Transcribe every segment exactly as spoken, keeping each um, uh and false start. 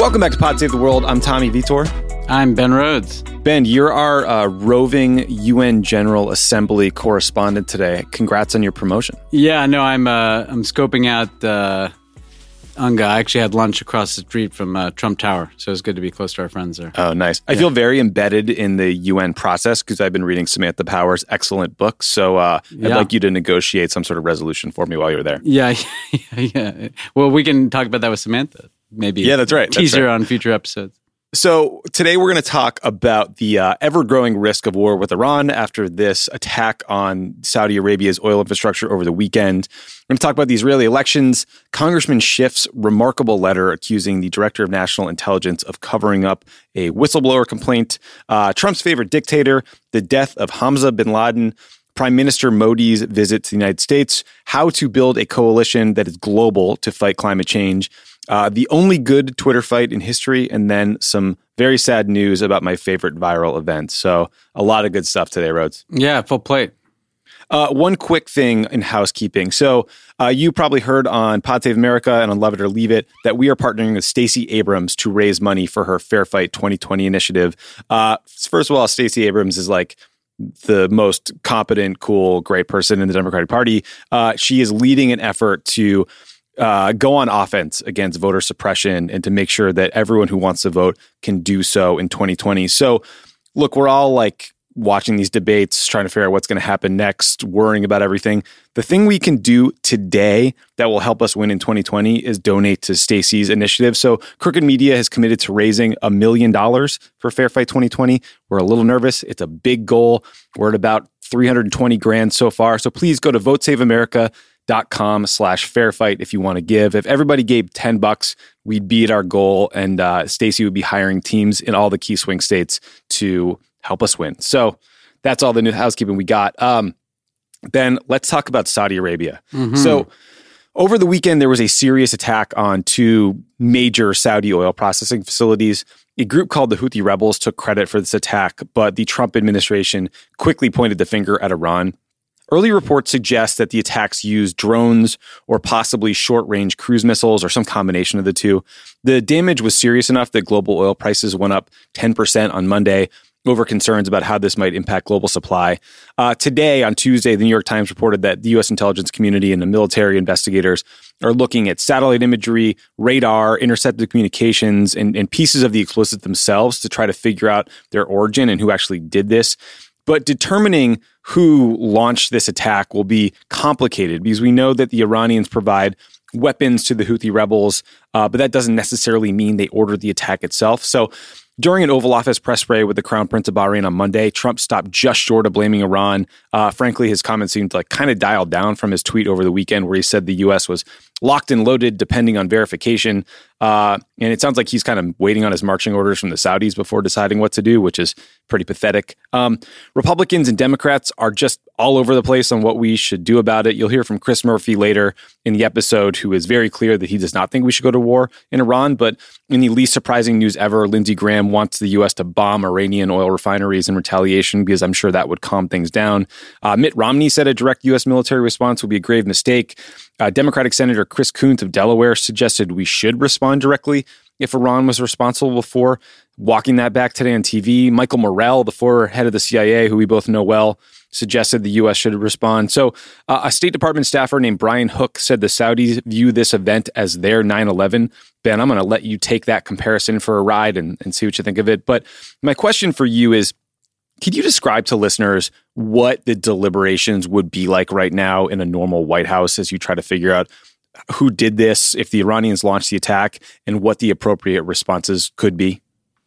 Welcome back to Pod Save the World. I'm Tommy Vitor. I'm Ben Rhodes. Ben, you're our uh, roving U N General Assembly correspondent today. Congrats on your promotion. Yeah, no, I'm uh, I'm scoping out uh, UNGA. I actually had lunch across the street from uh, Trump Tower, so it's good to be close to our friends there. Oh, nice. I yeah. feel very embedded in the U N process because I've been reading Samantha Power's excellent book. So uh, I'd yeah. like you to negotiate some sort of resolution for me while you're there. Yeah, yeah, yeah. Well, we can talk about that with Samantha. Maybe. Yeah, that's right. Teaser that's right. on future episodes. So today we're going to talk about the uh, ever-growing risk of war with Iran after this attack on Saudi Arabia's oil infrastructure over the weekend. We're going to talk about the Israeli elections, Congressman Schiff's remarkable letter accusing the Director of National Intelligence of covering up a whistleblower complaint, uh, Trump's favorite dictator, the death of Hamza bin Laden, Prime Minister Modi's visit to the United States, how to build a coalition that is global to fight climate change, Uh, the only good Twitter fight in history, and then some very sad news about my favorite viral event. So a lot of good stuff today, Rhodes. Yeah, full plate. Uh, one quick thing in housekeeping. So uh, you probably heard on Pod Save America and on Love It or Leave It that we are partnering with Stacey Abrams to raise money for her Fair Fight twenty twenty initiative. Uh, first of all, Stacey Abrams is like the most competent, cool, great person in the Democratic Party. Uh, she is leading an effort to Uh, go on offense against voter suppression and to make sure that everyone who wants to vote can do so in twenty twenty. So, look, we're all like watching these debates, trying to figure out what's going to happen next, worrying about everything. The thing we can do today that will help us win in twenty twenty is donate to Stacey's initiative. So, Crooked Media has committed to raising a million dollars for Fair Fight twenty twenty. We're a little nervous. It's a big goal. We're at about three hundred twenty grand so far. So, please go to vote save america dot com slash fair fight if you want to give. If everybody gave ten bucks, we'd be at our goal, and uh, Stacey would be hiring teams in all the key swing states to help us win. So that's all the new housekeeping we got. Um, Ben, let's talk about Saudi Arabia. Mm-hmm. So over the weekend, there was a serious attack on two major Saudi oil processing facilities. A group called the Houthi rebels took credit for this attack, but the Trump administration quickly pointed the finger at Iran. Early reports suggest that the attacks used drones or possibly short-range cruise missiles or some combination of the two. The damage was serious enough that global oil prices went up ten percent on Monday over concerns about how this might impact global supply. Uh, today, on Tuesday, the New York Times reported that the U S intelligence community and the military investigators are looking at satellite imagery, radar, intercepted communications, and, and pieces of the explosives themselves to try to figure out their origin and who actually did this. But determining who launched this attack will be complicated because we know that the Iranians provide weapons to the Houthi rebels, uh, but that doesn't necessarily mean they ordered the attack itself. So during an Oval Office press spray with the Crown Prince of Bahrain on Monday, Trump stopped just short of blaming Iran. Uh, frankly, his comments seemed like kind of dialed down from his tweet over the weekend where he said the U S was locked and loaded depending on verification. Uh, and it sounds like he's kind of waiting on his marching orders from the Saudis before deciding what to do, which is pretty pathetic. Um, Republicans and Democrats are just all over the place on what we should do about it. You'll hear from Chris Murphy later in the episode, who is very clear that he does not think we should go to war in Iran. But in the least surprising news ever, Lindsey Graham wants the U S to bomb Iranian oil refineries in retaliation because I'm sure that would calm things down. Uh, Mitt Romney said a direct U S military response would be a grave mistake. Uh, Democratic Senator Chris Coons of Delaware suggested we should respond directly if Iran was responsible for walking that back today on T V. Michael Morrell, the former head of the C I A, who we both know well, suggested the U S should respond. So uh, a State Department staffer named Brian Hook said the Saudis view this event as their nine eleven. Ben, I'm going to let you take that comparison for a ride and, and see what you think of it. But my question for you is, could you describe to listeners what the deliberations would be like right now in a normal White House as you try to figure out who did this, if the Iranians launched the attack, and what the appropriate responses could be?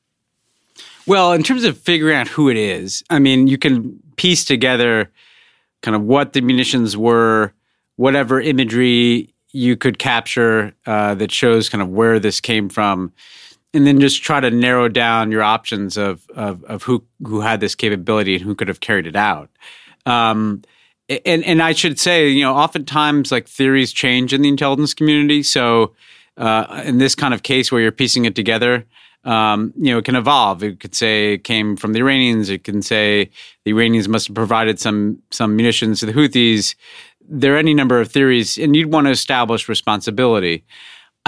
Well, in terms of figuring out who it is, I mean, you can piece together kind of what the munitions were, whatever imagery you could capture uh, that shows kind of where this came from, and then just try to narrow down your options of of, of who who had this capability and who could have carried it out. Um, and and I should say, you know, oftentimes like theories change in the intelligence community. So uh, in this kind of case where you're piecing it together, um, you know, it can evolve. It could say it came from the Iranians. It can say the Iranians must have provided some some munitions to the Houthis. There are any number of theories, and you'd want to establish responsibility.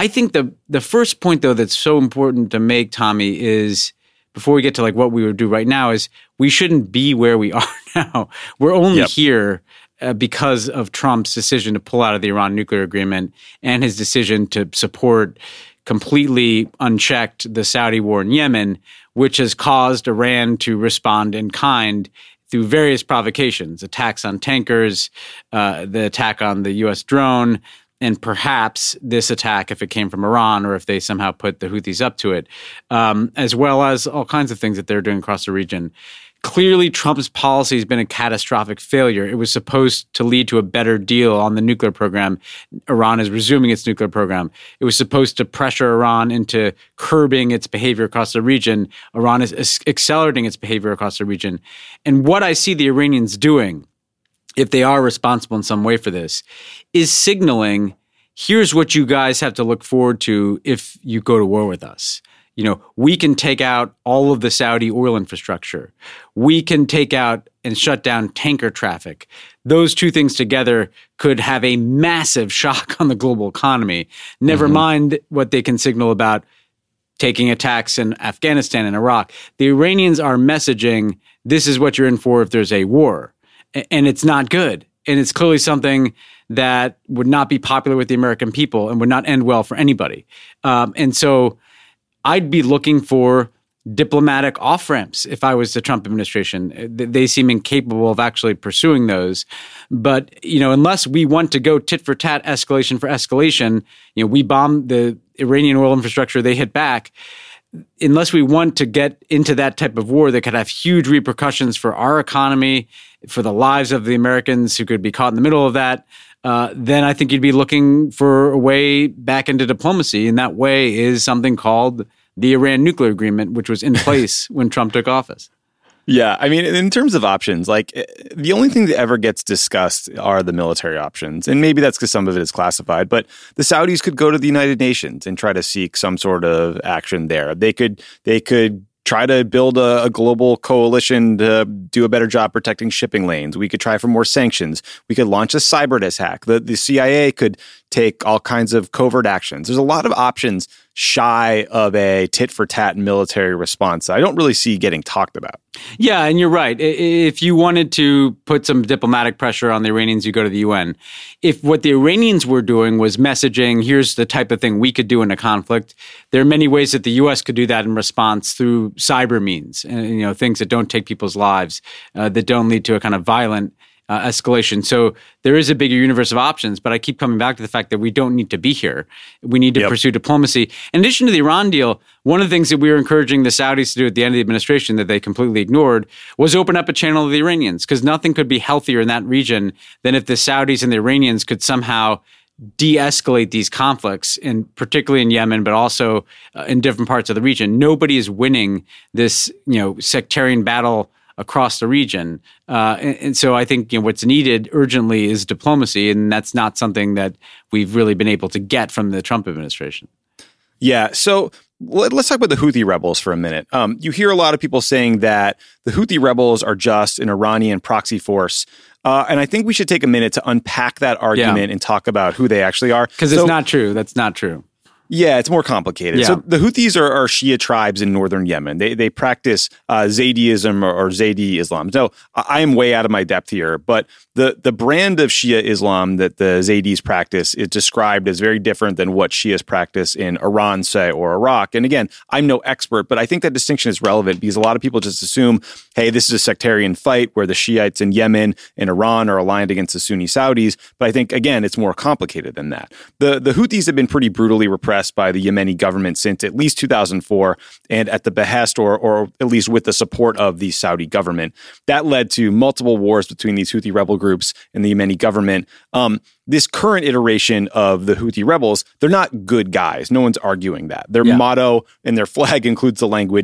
I think the the first point, though, that's so important to make, Tommy, is before we get to like what we would do right now, is we shouldn't be where we are now. We're only yep. here uh, because of Trump's decision to pull out of the Iran nuclear agreement and his decision to support completely unchecked the Saudi war in Yemen, which has caused Iran to respond in kind through various provocations, attacks on tankers, uh, the attack on the U S drone, and perhaps this attack if it came from Iran or if they somehow put the Houthis up to it, um, as well as all kinds of things that they're doing across the region. Clearly, Trump's policy has been a catastrophic failure. It was supposed to lead to a better deal on the nuclear program. Iran is resuming its nuclear program. It was supposed to pressure Iran into curbing its behavior across the region. Iran is accelerating its behavior across the region. And what I see the Iranians doing, if they are responsible in some way for this, is signaling, here's what you guys have to look forward to if you go to war with us. You know, we can take out all of the Saudi oil infrastructure. We can take out and shut down tanker traffic. Those two things together could have a massive shock on the global economy. Never mm-hmm. mind what they can signal about taking attacks in Afghanistan and Iraq. The Iranians are messaging, this is what you're in for if there's a war. And it's not good. And it's clearly something that would not be popular with the American people and would not end well for anybody. Um, and so I'd be looking for diplomatic off-ramps if I was the Trump administration. They seem incapable of actually pursuing those. But, you know, unless we want to go tit for tat, escalation for escalation, you know, we bomb the Iranian oil infrastructure, they hit back. Unless we want to get into that type of war that could have huge repercussions for our economy, for the lives of the Americans who could be caught in the middle of that, uh, then I think you'd be looking for a way back into diplomacy. And that way is something called the Iran nuclear agreement, which was in place when Trump took office. Yeah, I mean, in terms of options, like the only thing that ever gets discussed are the military options. And maybe that's because some of it is classified, but the Saudis could go to the United Nations and try to seek some sort of action there. They could, they could try to build a, a global coalition to do a better job protecting shipping lanes. We could try for more sanctions. We could launch a cyber attack. The, the C I A could take all kinds of covert actions. There's a lot of options shy of a tit-for-tat military response I don't really see getting talked about. Yeah, and you're right. If you wanted to put some diplomatic pressure on the Iranians, you go to the U N. If what the Iranians were doing was messaging, here's the type of thing we could do in a conflict, there are many ways that the U S could do that in response through cyber means, and you know, things that don't take people's lives, uh, that don't lead to a kind of violent Uh, escalation. So there is a bigger universe of options, but I keep coming back to the fact that we don't need to be here. We need to yep. pursue diplomacy. In addition to the Iran deal, one of the things that we were encouraging the Saudis to do at the end of the administration that they completely ignored was open up a channel to the Iranians, because nothing could be healthier in that region than if the Saudis and the Iranians could somehow de-escalate these conflicts, and particularly in Yemen, but also uh, in different parts of the region. Nobody is winning this, you know, sectarian battle across the region. Uh, and, and so I think, you know, what's needed urgently is diplomacy, and that's not something that we've really been able to get from the Trump administration. Yeah. So let, let's talk about the Houthi rebels for a minute. Um, you hear a lot of people saying that the Houthi rebels are just an Iranian proxy force. Uh, and I think we should take a minute to unpack that argument yeah. and talk about who they actually are. Because so, it's not true. That's not true. Yeah, it's more complicated. Yeah. So the Houthis are, are Shia tribes in northern Yemen. They they practice uh, Zaydism or, or Zaydi Islam. So I am way out of my depth here, but the, the brand of Shia Islam that the Zaydis practice is described as very different than what Shias practice in Iran, say, or Iraq. And again, I'm no expert, but I think that distinction is relevant because a lot of people just assume, hey, this is a sectarian fight where the Shiites in Yemen and Iran are aligned against the Sunni Saudis. But I think, again, it's more complicated than that. The, the Houthis have been pretty brutally repressed by the Yemeni government since at least two thousand four, and at the behest or or at least with the support of the Saudi government. That led to multiple wars between these Houthi rebel groups and the Yemeni government. Um, this current iteration of the Houthi rebels, they're not good guys. No one's arguing that. Their yeah. motto and their flag includes the language,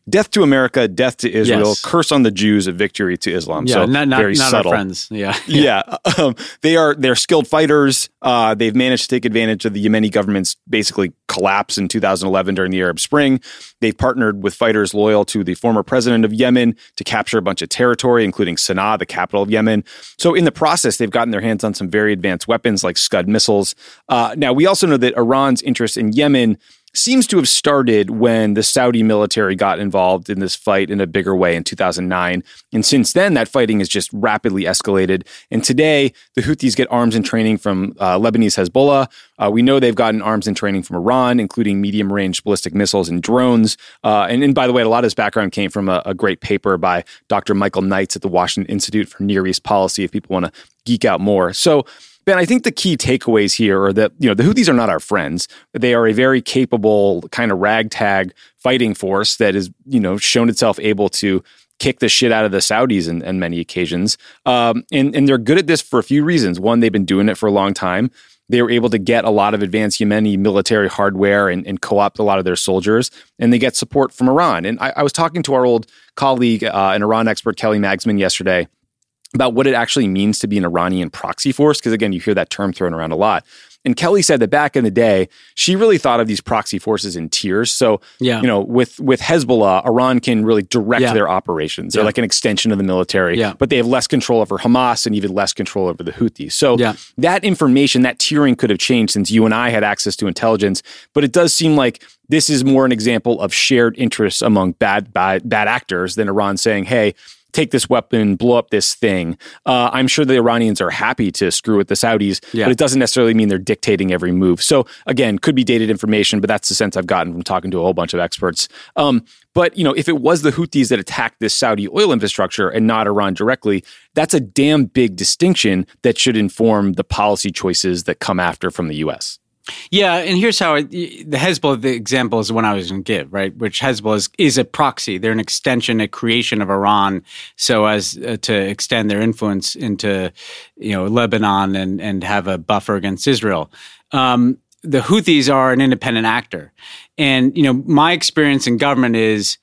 death to America, death to Israel, Yes. curse on the Jews, a victory to Islam. Yeah, so not, not, very not subtle. our friends. Yeah. Yeah, um, they are they're skilled fighters. Uh, they've managed to take advantage of the Yemeni government's basically collapse in two thousand eleven during the Arab Spring. They've partnered with fighters loyal to the former president of Yemen to capture a bunch of territory, including Sana'a, the capital of Yemen. So in the process, they've gotten their hands on some very advanced weapons like Scud missiles. Uh, now, we also know that Iran's interest in Yemen seems to have started when the Saudi military got involved in this fight in a bigger way in two thousand nine. And since then, that fighting has just rapidly escalated. And today, the Houthis get arms and training from uh, Lebanese Hezbollah. Uh, we know they've gotten arms and training from Iran, including medium-range ballistic missiles and drones. Uh, and, and by the way, a lot of his background came from a, a great paper by Doctor Michael Knights at the Washington Institute for Near East Policy, if people want to geek out more. So, Ben, I think the key takeaways here are that, you know, the Houthis are not our friends. They are a very capable kind of ragtag fighting force that has, you know, shown itself able to kick the shit out of the Saudis in, in many occasions. Um, and, and they're good at this for a few reasons. One, they've been doing it for a long time. They were able to get a lot of advanced Yemeni military hardware and, and co-opt a lot of their soldiers, and they get support from Iran. And I, I was talking to our old colleague, uh, an Iran expert, Kelly Magsman, yesterday, about what it actually means to be an Iranian proxy force, because again, you hear that term thrown around a lot. And Kelly said that back in the day, she really thought of these proxy forces in tiers. So, Yeah. you know, with with Hezbollah, Iran can really direct Yeah. their operations. They're Yeah. like an extension of the military, Yeah. but they have less control over Hamas and even less control over the Houthis. So Yeah. that information, that tiering could have changed since you and I had access to intelligence. But it does seem like this is more an example of shared interests among bad, bad, bad actors than Iran saying, hey, take this weapon, blow up this thing. Uh, I'm sure the Iranians are happy to screw with the Saudis, Yeah. but it doesn't necessarily mean they're dictating every move. So again, could be dated information, but that's the sense I've gotten from talking to a whole bunch of experts. Um, but you know, if it was the Houthis that attacked this Saudi oil infrastructure and not Iran directly, that's a damn big distinction that should inform the policy choices that come after from the U S. Yeah, and here's how it, the Hezbollah the example is the one I was going to give, right? Which Hezbollah is, is a proxy. They're an extension, a creation of Iran, so as uh, to extend their influence into, you know, Lebanon and and have a buffer against Israel. Um, the Houthis are an independent actor, and you know, my experience in government is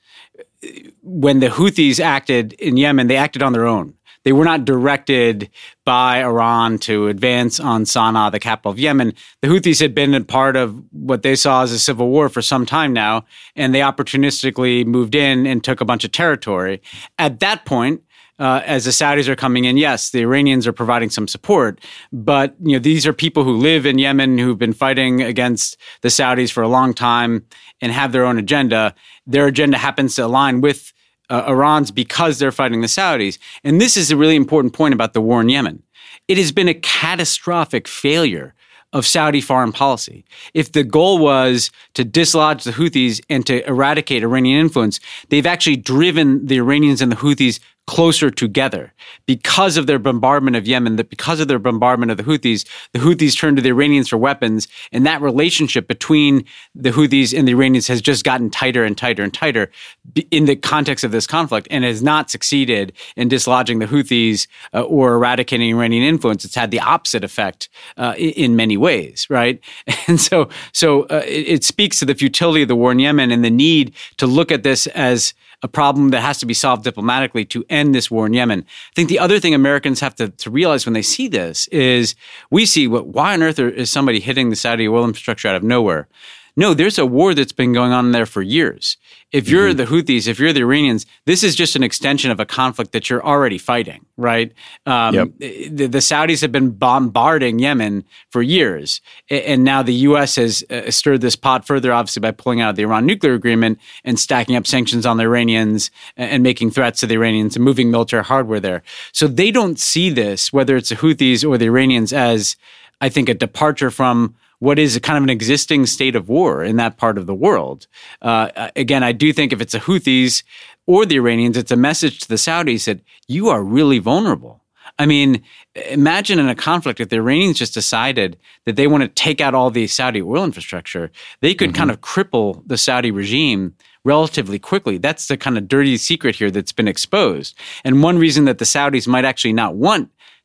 when the Houthis acted in Yemen, they acted on their own. They were not directed by Iran to advance on Sana'a, the capital of Yemen. The Houthis had been a part of what they saw as a civil war for some time now, and they opportunistically moved in and took a bunch of territory. At that point, uh, as the Saudis are coming in, yes, the Iranians are providing some support, but you know these are people who live in Yemen who've been fighting against the Saudis for a long time and have their own agenda. Their agenda happens to align with Uh, Iran's because they're fighting the Saudis. And this is a really important point about the war in Yemen. It has been a catastrophic failure of Saudi foreign policy. If the goal was to dislodge the Houthis and to eradicate Iranian influence, they've actually driven the Iranians and the Houthis closer together because of their bombardment of Yemen, that because of their bombardment of the Houthis, the Houthis turned to the Iranians for weapons, and that relationship between the Houthis and the Iranians has just gotten tighter and tighter and tighter in the context of this conflict, and has not succeeded in dislodging the Houthis uh, or eradicating Iranian influence. It's had the opposite effect uh, in many ways, right? And so, so uh, it, it speaks to the futility of the war in Yemen and the need to look at this as a problem that has to be solved diplomatically to end this war in Yemen. I think the other thing Americans have to, to realize when they see this is we see, what, why on earth is somebody hitting the Saudi oil infrastructure out of nowhere? No, there's a war that's been going on there for years. If you're mm-hmm. the Houthis, if you're the Iranians, this is just an extension of a conflict that you're already fighting, right? Um, yep. the, the Saudis have been bombarding Yemen for years. And now the U S has uh, stirred this pot further, obviously, by pulling out of the Iran nuclear agreement and stacking up sanctions on the Iranians and, and making threats to the Iranians and moving military hardware there. So they don't see this, whether it's the Houthis or the Iranians, as, I think, a departure from what is a kind of an existing state of war in that part of the world. Uh, again, I do think if it's the Houthis or the Iranians, it's a message to the Saudis that you are really vulnerable. I mean, imagine in a conflict if the Iranians just decided that they want to take out all the Saudi oil infrastructure, they could mm-hmm. kind of cripple the Saudi regime relatively quickly. That's the kind of dirty secret here that's been exposed. And one reason that the Saudis might actually not want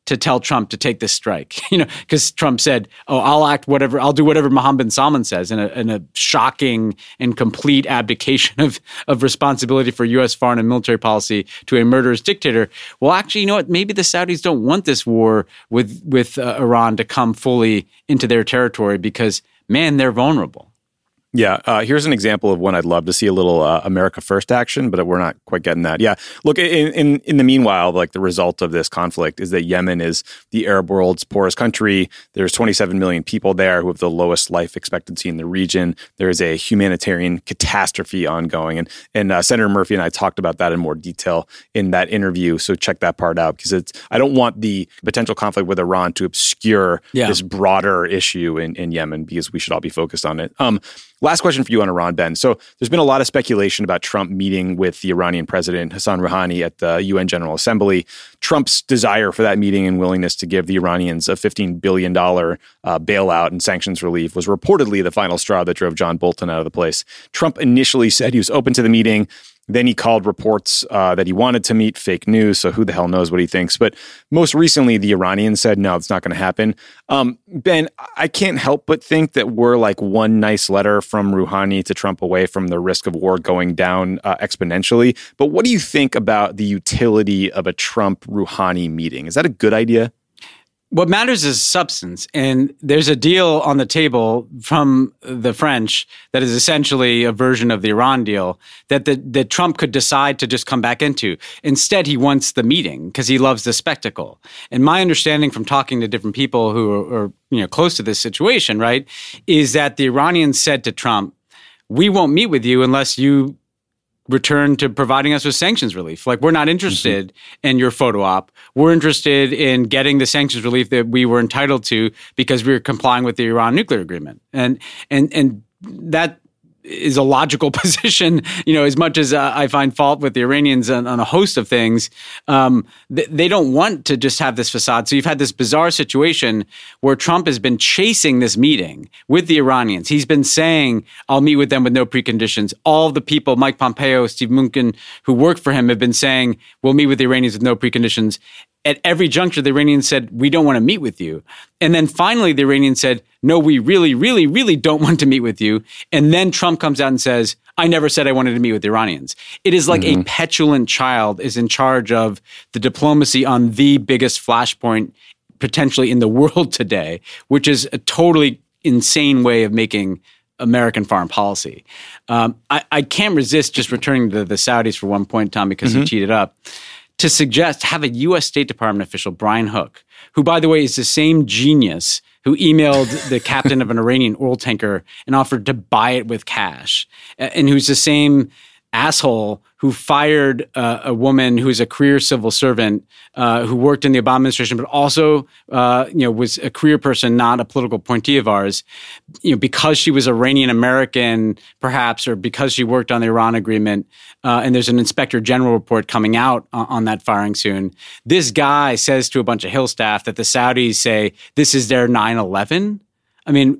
to tell Trump to take this strike, you know, because Trump said, oh, I'll act whatever, I'll do whatever Mohammed bin Salman says in a, in a shocking and complete abdication of, of responsibility for U S foreign and military policy to a murderous dictator. Well, actually, you know what? Maybe the Saudis don't want this war with, with uh, Iran to come fully into their territory because, man, they're vulnerable. Yeah, uh, here's an example of when I'd love to see a little uh, America First action, but we're not quite getting that. Yeah, look, in, in in the meanwhile, like the result of this conflict is that Yemen is the Arab world's poorest country. There's twenty-seven million people there who have the lowest life expectancy in the region. There is a humanitarian catastrophe ongoing, and and uh, Senator Murphy and I talked about that in more detail in that interview. So check that part out because it's I don't want the potential conflict with Iran to obscure yeah. this broader issue in, in Yemen because we should all be focused on it. Um. Last question for you on Iran, Ben. So there's been a lot of speculation about Trump meeting with the Iranian president, Hassan Rouhani, at the U N General Assembly. Trump's desire for that meeting and willingness to give the Iranians a fifteen billion dollars uh, bailout and sanctions relief was reportedly the final straw that drove John Bolton out of the place. Trump initially said he was open to the meeting. Then he called reports uh, that he wanted to meet fake news, so who the hell knows what he thinks. But most recently, the Iranians said, no, it's not going to happen. Um, Ben, I can't help but think that we're like one nice letter from Rouhani to Trump away from the risk of war going down uh, exponentially. But what do you think about the utility of a Trump-Rouhani meeting? Is that a good idea? What matters is substance. And there's a deal on the table from the French that is essentially a version of the Iran deal that the, that Trump could decide to just come back into. Instead, he wants the meeting because he loves the spectacle. And my understanding from talking to different people who are, are you know close to this situation, right, is that the Iranians said to Trump, we won't meet with you unless you return to providing us with sanctions relief. Like, we're not interested mm-hmm. in your photo op. We're interested in getting the sanctions relief that we were entitled to because we were complying with the Iran nuclear agreement. And and and that is a logical position, you know, as much as uh, I find fault with the Iranians on, on a host of things. Um, th- they don't want to just have this facade. So you've had this bizarre situation where Trump has been chasing this meeting with the Iranians. He's been saying, I'll meet with them with no preconditions. All of the people, Mike Pompeo, Steve Mnuchin, who work for him have been saying, we'll meet with the Iranians with no preconditions. At every juncture, the Iranians said, we don't want to meet with you. And then finally, the Iranians said, no, we really, really, really don't want to meet with you. And then Trump comes out and says, I never said I wanted to meet with the Iranians. It is like mm-hmm. a petulant child is in charge of the diplomacy on the biggest flashpoint potentially in the world today, which is a totally insane way of making American foreign policy. Um, I, I can't resist just returning to the Saudis for one point, Tom, because mm-hmm. you teed it up. To suggest, have a U S State Department official, Brian Hook, who, by the way, is the same genius who emailed the captain of an Iranian oil tanker and offered to buy it with cash, and who's the same asshole who fired uh, a woman who's a career civil servant uh, who worked in the Obama administration, but also uh, you know was a career person, not a political appointee of ours, you know, because she was Iranian American, perhaps, or because she worked on the Iran agreement. Uh, and there's an Inspector General report coming out on, on that firing soon. This guy says to a bunch of Hill staff that the Saudis say this is their nine eleven. I mean,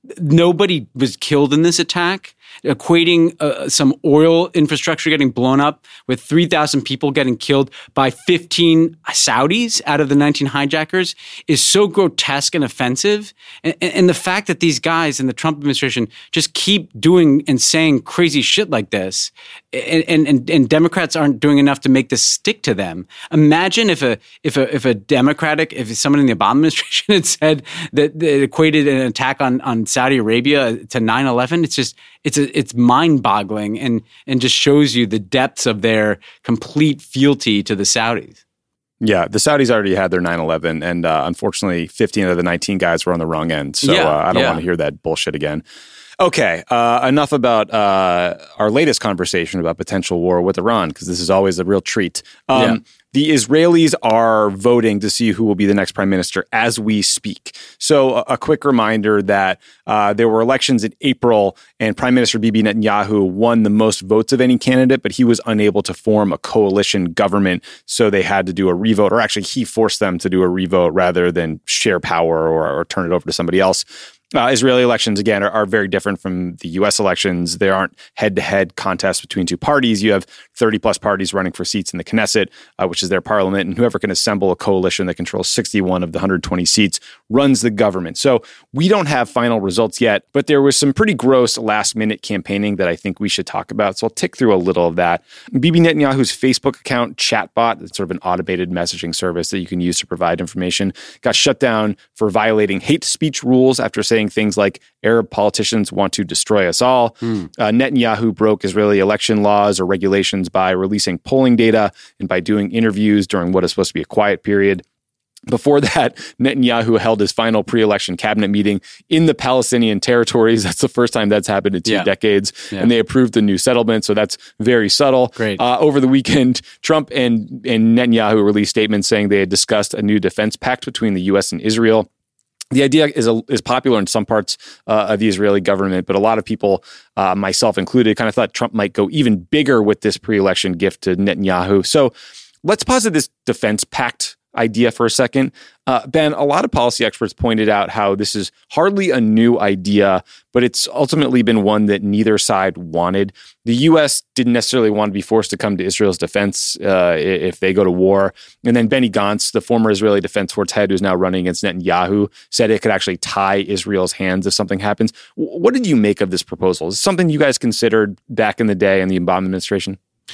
nobody was killed in this attack. Equating uh, some oil infrastructure getting blown up with three thousand people getting killed by fifteen Saudis out of the nineteen hijackers is so grotesque and offensive. And, and the fact that these guys in the Trump administration just keep doing and saying crazy shit like this, and, and, and Democrats aren't doing enough to make this stick to them. Imagine if a if a if a Democratic, if someone in the Obama administration had said that, that equated an attack on, on Saudi Arabia to nine eleven. It's just it's a It's mind-boggling and and just shows you the depths of their complete fealty to the Saudis. Yeah, the Saudis already had their nine eleven, and uh, unfortunately, fifteen of the nineteen guys were on the wrong end. So yeah, uh, I don't yeah. want to hear that bullshit again. Okay, uh, enough about uh, our latest conversation about potential war with Iran, because this is always a real treat. Um, yeah. The Israelis are voting to see who will be the next prime minister as we speak. So a, a quick reminder that uh, there were elections in April, and Prime Minister Bibi Netanyahu won the most votes of any candidate, but he was unable to form a coalition government, so they had to do a revote, or actually he forced them to do a revote rather than share power or, or turn it over to somebody else. Uh, Israeli elections, again, are, are very different from the U S elections. There aren't head-to-head contests between two parties. You have thirty-plus parties running for seats in the Knesset, uh, which is their parliament, and whoever can assemble a coalition that controls sixty-one of the one hundred twenty seats runs the government. So we don't have final results yet, but there was some pretty gross last-minute campaigning that I think we should talk about. So I'll tick through a little of that. Bibi Netanyahu's Facebook account, Chatbot, it's sort of an automated messaging service that you can use to provide information, got shut down for violating hate speech rules after saying things like Arab politicians want to destroy us all. Mm. Uh, Netanyahu broke Israeli election laws or regulations by releasing polling data and by doing interviews during what is supposed to be a quiet period. Before that, Netanyahu held his final pre-election cabinet meeting in the Palestinian territories. That's the first time that's happened in two yeah. decades. Yeah. And they approved the new settlement. So that's very subtle. Great. Uh, over the weekend, Trump and, and Netanyahu released statements saying they had discussed a new defense pact between the U S and Israel. The idea is a, is popular in some parts uh, of the Israeli government, but a lot of people, uh, myself included, kind of thought Trump might go even bigger with this pre-election gift to Netanyahu. So let's posit this defense pact idea for a second. Uh, Ben, a lot of policy experts pointed out how this is hardly a new idea, but it's ultimately been one that neither side wanted. The U S didn't necessarily want to be forced to come to Israel's defense uh, if they go to war. And then Benny Gantz, the former Israeli Defense Force head who's now running against Netanyahu, said it could actually tie Israel's hands if something happens. What did you make of this proposal? Is it something you guys considered back in the day in the Obama administration?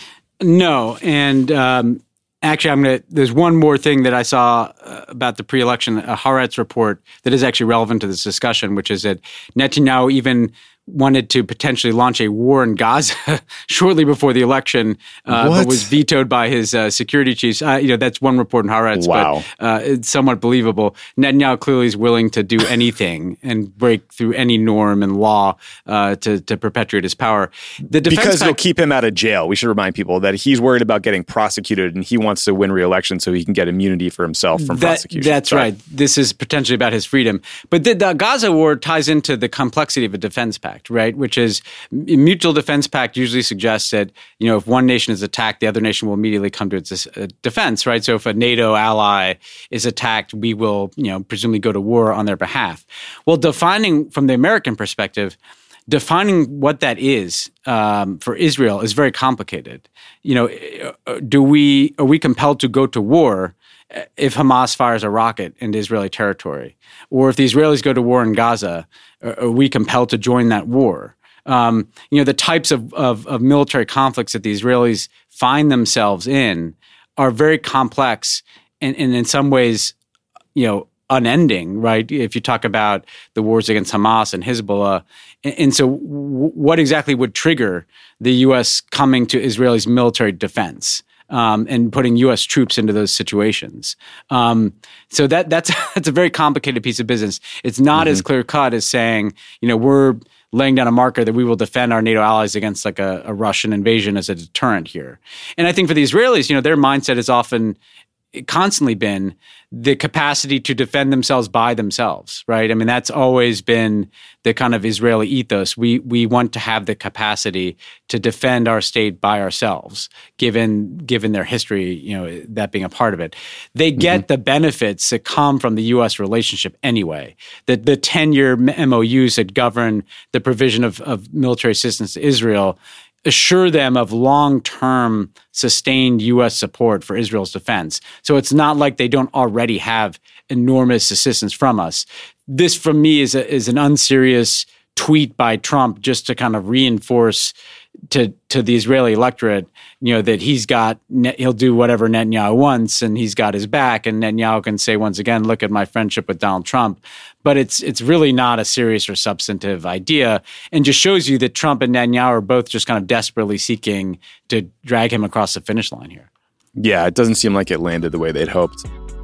No. And um Actually, I'm going to. There's one more thing that I saw uh, about the pre-election, a Haaretz report that is actually relevant to this discussion, which is that Netanyahu even wanted to potentially launch a war in Gaza shortly before the election, uh, but was vetoed by his uh, security chiefs. Uh, you know, that's one report in Haaretz, wow. but uh, it's somewhat believable. Netanyahu clearly is willing to do anything and break through any norm and law uh, to, to perpetuate his power. The defense because it'll keep him out of jail. We should remind people that he's worried about getting prosecuted and he wants to win re-election so he can get immunity for himself from that, prosecution. That's Sorry. right. This is potentially about his freedom. But the, the Gaza war ties into the complexity of a defense pact. Right, which is mutual defense pact usually suggests that, you know, if one nation is attacked, the other nation will immediately come to its uh, defense. Right, so if a NATO ally is attacked, we will, you know, presumably go to war on their behalf. Well, defining from the American perspective, defining what that is um, for Israel is very complicated. You know, do we are we compelled to go to war if Hamas fires a rocket into Israeli territory, or if the Israelis go to war in Gaza, are we compelled to join that war? Um, you know, the types of, of, of military conflicts that the Israelis find themselves in are very complex and, and in some ways, you know, unending, right? If you talk about the wars against Hamas and Hezbollah. And, and so w- what exactly would trigger the U S coming to Israel's military defense? Um, and putting U S troops into those situations. Um, so that that's that's a very complicated piece of business. It's not mm-hmm. as clear cut as saying, you know, we're laying down a marker that we will defend our NATO allies against like a, a Russian invasion as a deterrent here. And I think for the Israelis, you know, their mindset has often constantly been the capacity to defend themselves by themselves, right? I mean, that's always been the kind of Israeli ethos. We we want to have the capacity to defend our state by ourselves, given given their history, you know, that being a part of it. They get mm-hmm. the benefits that come from the U S relationship anyway. The the ten-year M O Us that govern the provision of, of military assistance to Israel assure them of long-term sustained U S support for Israel's defense. So it's not like they don't already have enormous assistance from us. This, for me, is a, is an unserious tweet by Trump just to kind of reinforce to to the Israeli electorate, you know, that he's got, he'll do whatever Netanyahu wants and he's got his back, and Netanyahu can say once again, look at my friendship with Donald Trump. But it's it's really not a serious or substantive idea, and just shows you that Trump and Netanyahu are both just kind of desperately seeking to drag him across the finish line here. Yeah, it doesn't seem like it landed the way they'd hoped.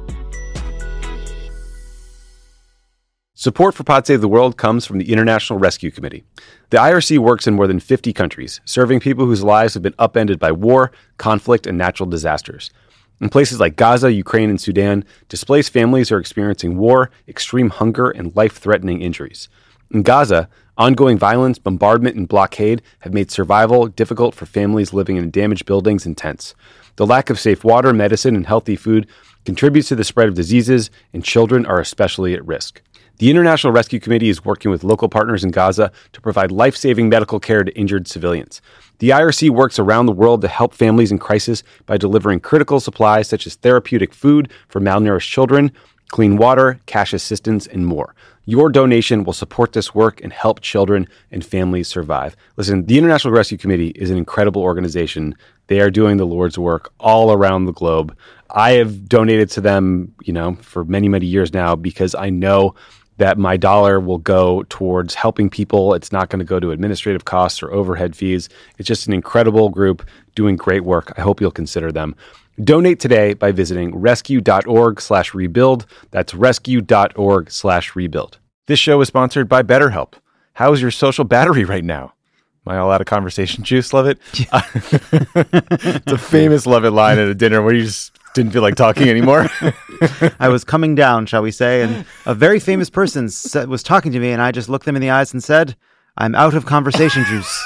Support for Pod Save the World comes from the International Rescue Committee. The I R C works in more than fifty countries, serving people whose lives have been upended by war, conflict, and natural disasters. In places like Gaza, Ukraine, and Sudan, displaced families are experiencing war, extreme hunger, and life-threatening injuries. In Gaza, ongoing violence, bombardment, and blockade have made survival difficult for families living in damaged buildings and tents. The lack of safe water, medicine, and healthy food contributes to the spread of diseases, and children are especially at risk. The International Rescue Committee is working with local partners in Gaza to provide life-saving medical care to injured civilians. The I R C works around the world to help families in crisis by delivering critical supplies such as therapeutic food for malnourished children, clean water, cash assistance, and more. Your donation will support this work and help children and families survive. Listen, the International Rescue Committee is an incredible organization. They are doing the Lord's work all around the globe. I have donated to them, you know, for many, many years now because I know that my dollar will go towards helping people. It's not going to go to administrative costs or overhead fees. It's just an incredible group doing great work. I hope you'll consider them. Donate today by visiting rescue.org slash rebuild. That's rescue.org slash rebuild. This show is sponsored by BetterHelp. How's your social battery right now? Am I all out of conversation juice, Lovett? Yeah. It's a famous Lovett line at a dinner where you just didn't feel like talking anymore. I was coming down, shall we say, and a very famous person said, was talking to me, and I just looked them in the eyes and said, I'm out of conversation juice.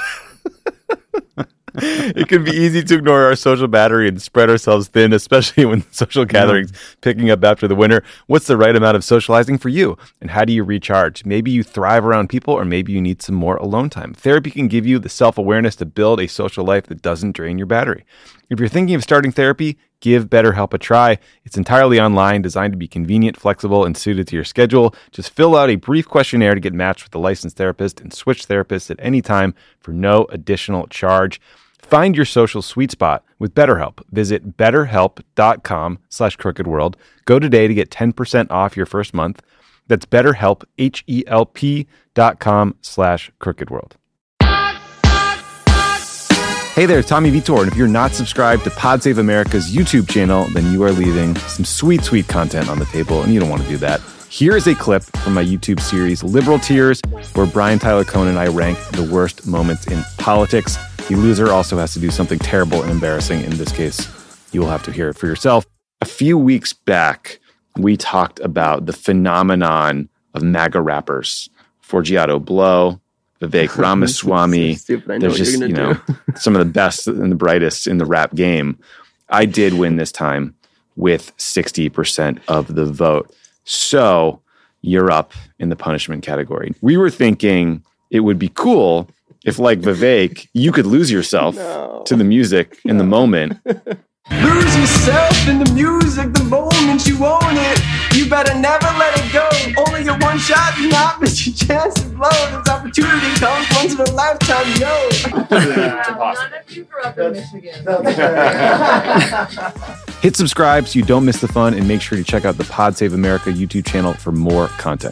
It can be easy to ignore our social battery and spread ourselves thin, especially when social gatherings yeah. picking up after the winter. What's the right amount of socializing for you? And how do you recharge? Maybe you thrive around people, or maybe you need some more alone time. Therapy can give you the self-awareness to build a social life that doesn't drain your battery. If you're thinking of starting therapy, give BetterHelp a try. It's entirely online, designed to be convenient, flexible, and suited to your schedule. Just fill out a brief questionnaire to get matched with a licensed therapist and switch therapists at any time for no additional charge. Find your social sweet spot with BetterHelp. Visit betterhelp.com slash crookedworld. Go today to get ten percent off your first month. That's BetterHelp, H-E-L-P dot com slash crookedworld. Hey there, Tommy Vitor, and if you're not subscribed to Pod Save America's YouTube channel, then you are leaving some sweet, sweet content on the table, and you don't want to do that. Here is a clip from my YouTube series, Liberal Tears, where Brian Tyler Cohen and I rank the worst moments in politics. The loser also has to do something terrible and embarrassing. In this case, you will have to hear it for yourself. A few weeks back, we talked about the phenomenon of MAGA rappers. Forgiato Blow, Vivek Ramaswamy. So There's just, you know, some of the best and the brightest in the rap game. I did win this time with sixty percent of the vote. So you're up in the punishment category. We were thinking it would be cool if, like Vivek, you could lose yourself no. to the music in no. the moment. Lose yourself in the music the moment you own it. You better never let it go. Only your one shot, do not miss your chance to blow. This opportunity comes once in a lifetime, yo. It's impossible. None of you grew up in Michigan. Hit subscribe so you don't miss the fun, and make sure to check out the Pod Save America YouTube channel for more content.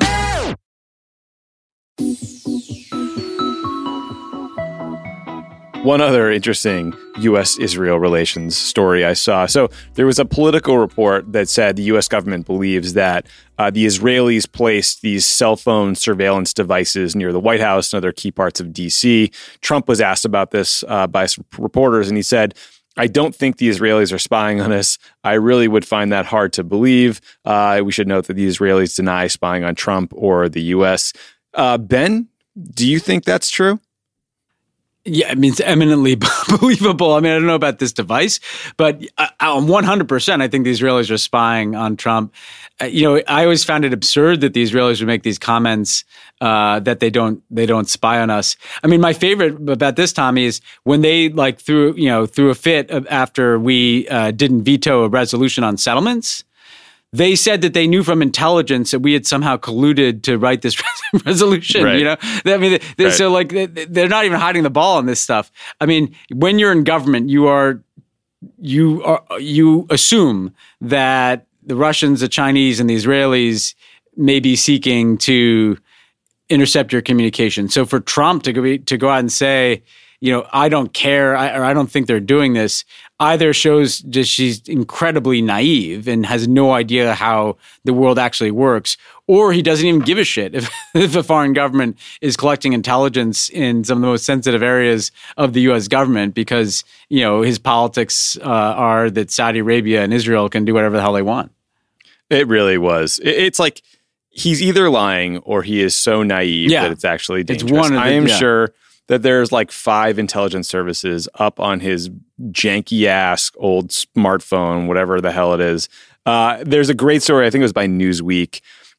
One other interesting U S Israel relations story I saw. So there was a Politico report that said the U S government believes that uh, the Israelis placed these cell phone surveillance devices near the White House and other key parts of D C. Trump was asked about this uh, by some reporters, and he said, I don't think the Israelis are spying on us. I really would find that hard to believe. Uh, we should note that the Israelis deny spying on Trump or the U S. Uh, Ben, do you think that's true? Yeah, I mean, it's eminently believable. I mean, I don't know about this device, but on one hundred percent, I think the Israelis are spying on Trump. Uh, you know, I always found it absurd that the Israelis would make these comments uh, that they don't they don't spy on us. I mean, my favorite about this, Tommy, is when they like threw you know threw a fit after we uh, didn't veto a resolution on settlements. They said that they knew from intelligence that we had somehow colluded to write this resolution. Right. You know, I mean, right. so like they're not even hiding the ball on this stuff. I mean, when you're in government, you are you are you assume that the Russians, the Chinese, and the Israelis may be seeking to intercept your communication. So for Trump to go to go out and say, you know, I don't care, I, or I don't think they're doing this, either shows just she's incredibly naive and has no idea how the world actually works, or he doesn't even give a shit if, if a foreign government is collecting intelligence in some of the most sensitive areas of the U S government, because, you know, his politics uh, are that Saudi Arabia and Israel can do whatever the hell they want. It really was. It, it's like he's either lying or he is so naive yeah. that it's actually dangerous. It's one of the, I am yeah. sure that there's like five intelligence services up on his janky ass old smartphone, whatever the hell it is. Uh, there's a great story, I think it was by Newsweek,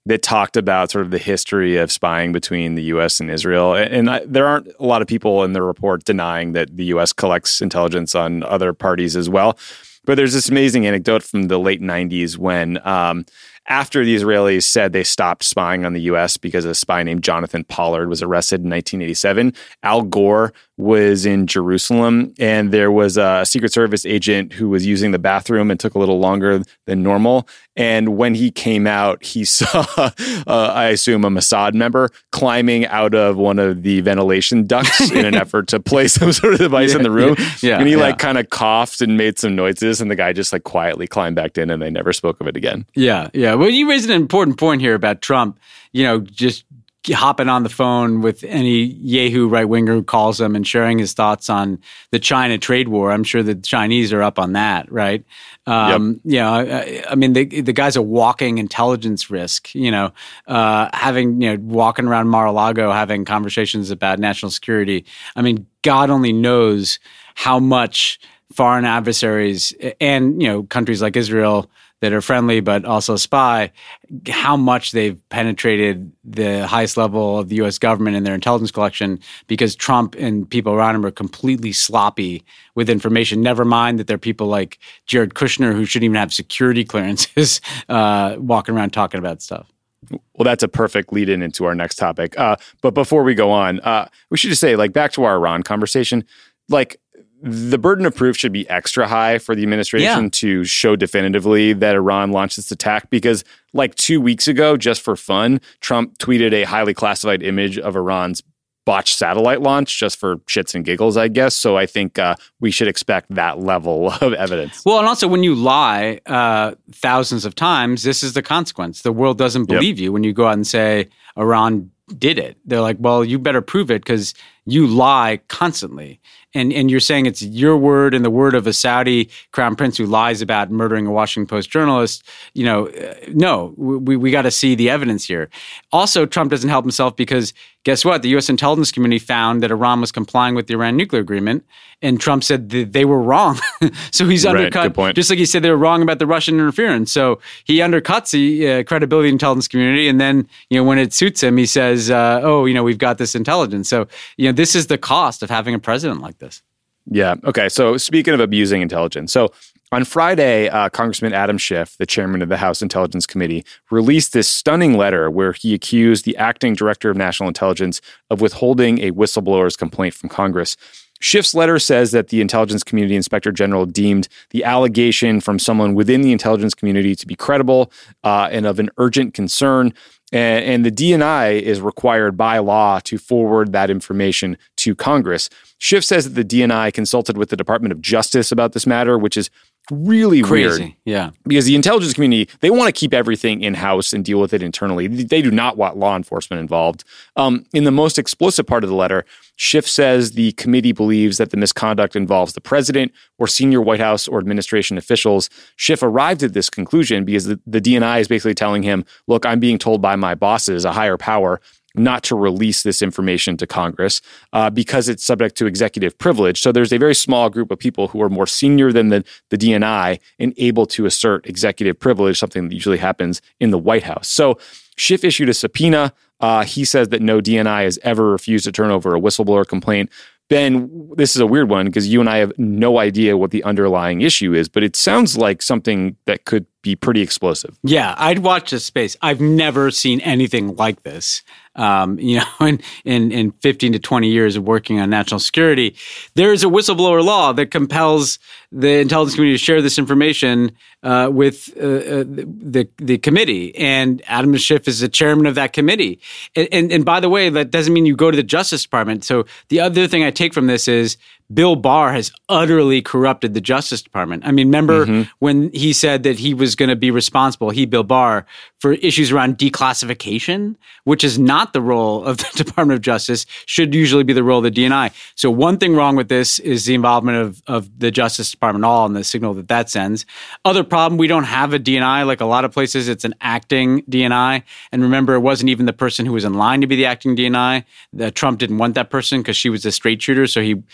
that talked about sort of the history of spying between the U S and Israel. And, and I, there aren't a lot of people in the report denying that the U S collects intelligence on other parties as well. But there's this amazing anecdote from the late nineties when um, after the Israelis said they stopped spying on the U S because a spy named Jonathan Pollard was arrested in nineteen eighty-seven, Al Gore was in Jerusalem, and there was a Secret Service agent who was using the bathroom and took a little longer than normal. And when he came out, he saw, uh, I assume, a Mossad member climbing out of one of the ventilation ducts in an effort to place some sort of device yeah, in the room. Yeah, yeah, and he yeah. like kind of coughed and made some noises, and the guy just like quietly climbed back in, and they never spoke of it again. Yeah, yeah. Well, you raised an important point here about Trump, you know, just hopping on the phone with any Yahoo right-winger who calls him and sharing his thoughts on the China trade war. I'm sure the Chinese are up on that, right? Um, yep. You know, I, I mean, the, the guy's a walking intelligence risk, you know, uh, having, you know, walking around Mar-a-Lago having conversations about national security. I mean, God only knows how much foreign adversaries and, you know, countries like Israel that are friendly but also spy, how much they've penetrated the highest level of the U S government in their intelligence collection because Trump and people around him are completely sloppy with information. Never mind that there are people like Jared Kushner who shouldn't even have security clearances uh, walking around talking about stuff. Well, that's a perfect lead in into our next topic. Uh, but before we go on, uh, we should just say, like, back to our Iran conversation, like, the burden of proof should be extra high for the administration yeah. to show definitively that Iran launched this attack because like two weeks ago, just for fun, Trump tweeted a highly classified image of Iran's botched satellite launch just for shits and giggles, I guess. So I think uh, we should expect that level of evidence. Well, and also when you lie uh, thousands of times, this is the consequence. The world doesn't believe yep. you when you go out and say Iran did it. They're like, well, you better prove it because you lie constantly. And and you're saying it's your word and the word of a Saudi crown prince who lies about murdering a Washington Post journalist. You know, uh, no, we, we got to see the evidence here. Also, Trump doesn't help himself because guess what? The U S intelligence community found that Iran was complying with the Iran nuclear agreement. And Trump said that they were wrong. So he's right, undercut, good point. just like he said they were wrong about the Russian interference. So he undercuts the uh, credibility of the intelligence community. And then, you know, when it suits him, he says, uh, oh, you know, we've got this intelligence. So, you know, this is the cost of having a president like this. Yeah. Okay. So speaking of abusing intelligence, so on Friday, uh, Congressman Adam Schiff, the chairman of the House Intelligence Committee, released this stunning letter where he accused the acting director of national intelligence of withholding a whistleblower's complaint from Congress. Schiff's letter says that the Intelligence Community Inspector General deemed the allegation from someone within the intelligence community to be credible uh, and of an urgent concern. And, and the D N I is required by law to forward that information to Congress. Schiff says that the D N I consulted with the Department of Justice about this matter, which is really Crazy. weird. Yeah. Because the intelligence community, they want to keep everything in-house and deal with it internally. They do not want law enforcement involved. Um, in the most explicit part of the letter, Schiff says the committee believes that the misconduct involves the president or senior White House or administration officials. Schiff arrived at this conclusion because the, the D N I is basically telling him, look, I'm being told by my bosses, a higher power, not to release this information to Congress uh, because it's subject to executive privilege. So there's a very small group of people who are more senior than the, the D N I and able to assert executive privilege, something that usually happens in the White House. So Schiff issued a subpoena. Uh, he says that no D N I has ever refused to turn over a whistleblower complaint. Ben, this is a weird one because you and I have no idea what the underlying issue is, but it sounds like something that could be pretty explosive. Yeah, I'd watch this space. I've never seen anything like this. Um, you know, in, in, in fifteen to twenty years of working on national security, there is a whistleblower law that compels the intelligence community to share this information uh, with uh, uh, the the committee. And Adam Schiff is the chairman of that committee. And, and, and by the way, that doesn't mean you go to the Justice Department. So the other thing I take from this is Bill Barr has utterly corrupted the Justice Department. I mean, remember mm-hmm. when he said that he was going to be responsible, he, Bill Barr, for issues around declassification, which is not the role of the Department of Justice, should usually be the role of the D N I. So one thing wrong with this is the involvement of, of the Justice Department all and the signal that that sends. Other problem, we don't have a D N I. Like a lot of places, it's an acting D N I. And remember, it wasn't even the person who was in line to be the acting D N I. The, Trump didn't want that person because she was a straight shooter, so he went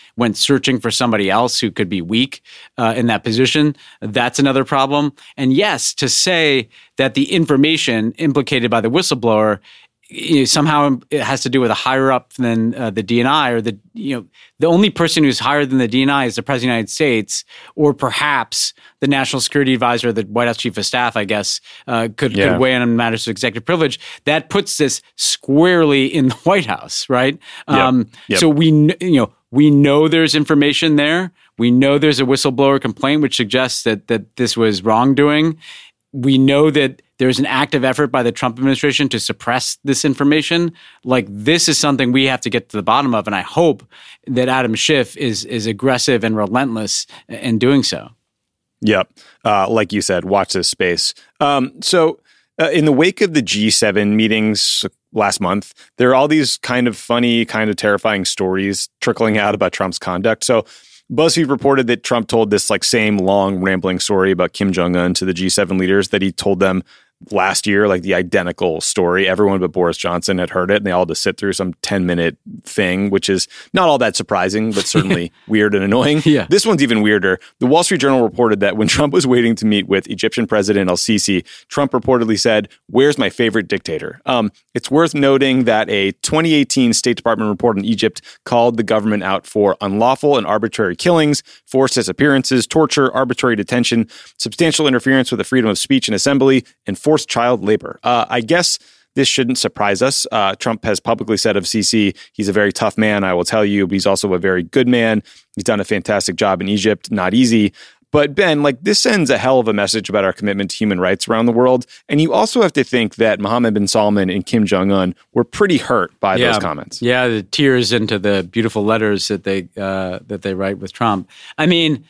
searching for somebody else who could be weak uh, in that position. That's another problem. And yes, to say that the information implicated by the whistleblower, you know, somehow it has to do with a higher up than uh, the D N I, or the you know the only person who's higher than the D N I is the President of the United States, or perhaps the National Security Advisor, the White House Chief of Staff, I guess, uh, could, yeah. could weigh in on matters of executive privilege. That puts this squarely in the White House, right? Yep. Um, Yep. So we kn- you know we know there's information there. We know there's a whistleblower complaint which suggests that that this was wrongdoing. We know that there's an active effort by the Trump administration to suppress this information. Like, this is something we have to get to the bottom of, and I hope that Adam Schiff is is aggressive and relentless in doing so. Yep. Uh, like you said, watch this space. Um, so uh, in the wake of the G seven meetings last month, there are all these kind of funny, kind of terrifying stories trickling out about Trump's conduct. So BuzzFeed reported that Trump told this like same long rambling story about Kim Jong-un to the G seven leaders that he told them last year, like the identical story. Everyone but Boris Johnson had heard it, and they all had to sit through some ten minute thing, which is not all that surprising, but certainly weird and annoying. Yeah. This one's even weirder. The Wall Street Journal reported that when Trump was waiting to meet with Egyptian President al-Sisi, Trump reportedly said, "Where's my favorite dictator?" Um, it's worth noting that a twenty eighteen State Department report in Egypt called the government out for unlawful and arbitrary killings, forced disappearances, torture, arbitrary detention, substantial interference with the freedom of speech and assembly, and forced child labor. Uh, I guess this shouldn't surprise us. Uh, Trump has publicly said of Sisi, he's a very tough man, I will tell you, but he's also a very good man. He's done a fantastic job in Egypt. Not easy. But Ben, like, this sends a hell of a message about our commitment to human rights around the world. And you also have to think that Mohammed bin Salman and Kim Jong-un were pretty hurt by yeah. those comments. Yeah, the tears into the beautiful letters that they uh, that they write with Trump. I mean,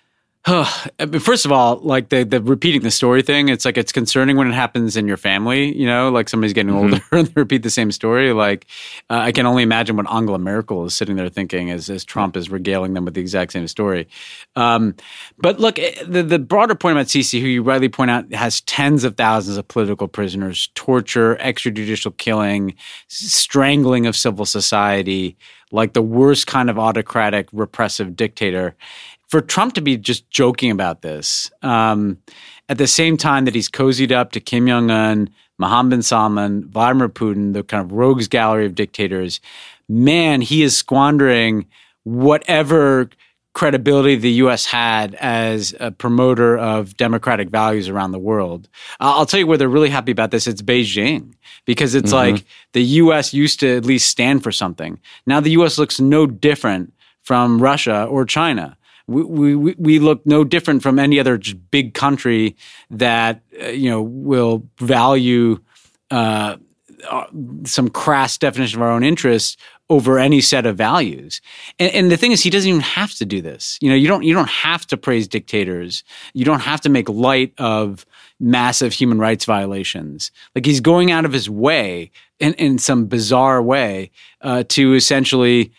first of all, like the the repeating the story thing, it's like it's concerning when it happens in your family, you know, like somebody's getting older mm-hmm. and they repeat the same story. Like, uh, I can only imagine what Angela Merkel is sitting there thinking as, as Trump is regaling them with the exact same story. Um, but look, the, the broader point about Sisi, who you rightly point out, has tens of thousands of political prisoners, torture, extrajudicial killing, strangling of civil society, like the worst kind of autocratic, repressive dictator. For Trump to be just joking about this um, at the same time that he's cozied up to Kim Jong-un, Mohammed bin Salman, Vladimir Putin, the kind of rogues gallery of dictators, man, he is squandering whatever credibility the U S had as a promoter of democratic values around the world. I'll tell you where they're really happy about this. It's Beijing, because it's mm-hmm. like the U S used to at least stand for something. Now the U S looks no different from Russia or China. We, we we look no different from any other just big country that uh, you know will value uh, some crass definition of our own interests over any set of values. And, and the thing is, he doesn't even have to do this. You know, you don't you don't have to praise dictators. You don't have to make light of massive human rights violations. Like, he's going out of his way in in some bizarre way uh, to essentially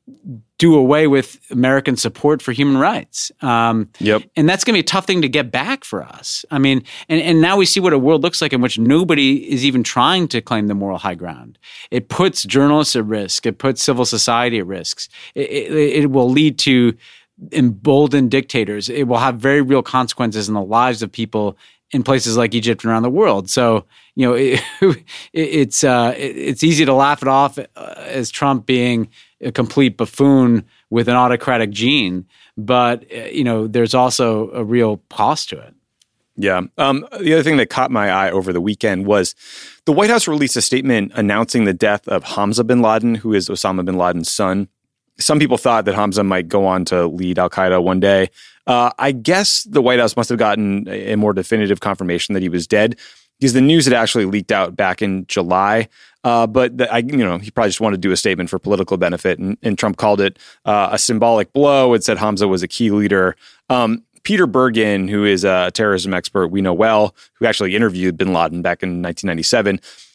do away with American support for human rights. Um, yep. And that's going to be a tough thing to get back for us. I mean, and, and now we see what a world looks like in which nobody is even trying to claim the moral high ground. It puts journalists at risk. It puts civil society at risk. It, it, it will lead to emboldened dictators. It will have very real consequences in the lives of people in places like Egypt and around the world. So, you know, it, it, it's uh, it, it's easy to laugh it off as Trump being a complete buffoon with an autocratic gene, but you know, there's also a real cost to it. Yeah. Um, the other thing that caught my eye over the weekend was the White House released a statement announcing the death of Hamza bin Laden, who is Osama bin Laden's son. Some people thought that Hamza might go on to lead al-Qaeda one day. Uh, I guess the White House must have gotten a more definitive confirmation that he was dead, because the news had actually leaked out back in July. Uh, but the, I, you know, he probably just wanted to do a statement for political benefit, and, and Trump called it uh, a symbolic blow. It said Hamza was a key leader. Um, Peter Bergen, who is a terrorism expert we know well, who actually interviewed bin Laden back in nineteen ninety-seven,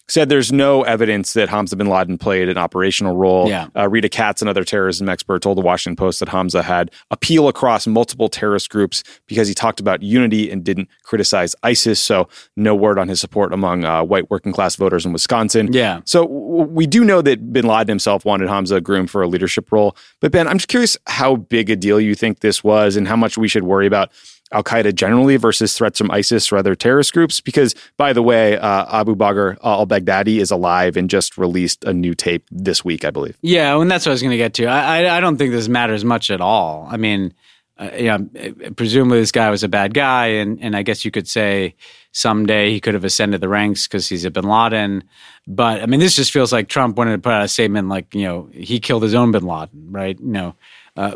said there's no evidence that Hamza bin Laden played an operational role. Yeah. Uh, Rita Katz, another terrorism expert, told the Washington Post that Hamza had appeal across multiple terrorist groups because he talked about unity and didn't criticize ISIS. So no word on his support among uh, white working class voters in Wisconsin. Yeah. So w- we do know that bin Laden himself wanted Hamza groomed for a leadership role. But Ben, I'm just curious how big a deal you think this was and how much we should worry about Al-Qaeda generally versus threats from ISIS or other terrorist groups. Because, by the way, uh, Abu Bakr al-Baghdadi is alive and just released a new tape this week, I believe. Yeah, and that's what I was going to get to. I, I I don't think this matters much at all. I mean, uh, yeah, presumably this guy was a bad guy, and, and I guess you could say someday he could have ascended the ranks because he's a bin Laden. But, I mean, this just feels like Trump wanted to put out a statement like, you know, he killed his own bin Laden, right? You know, uh,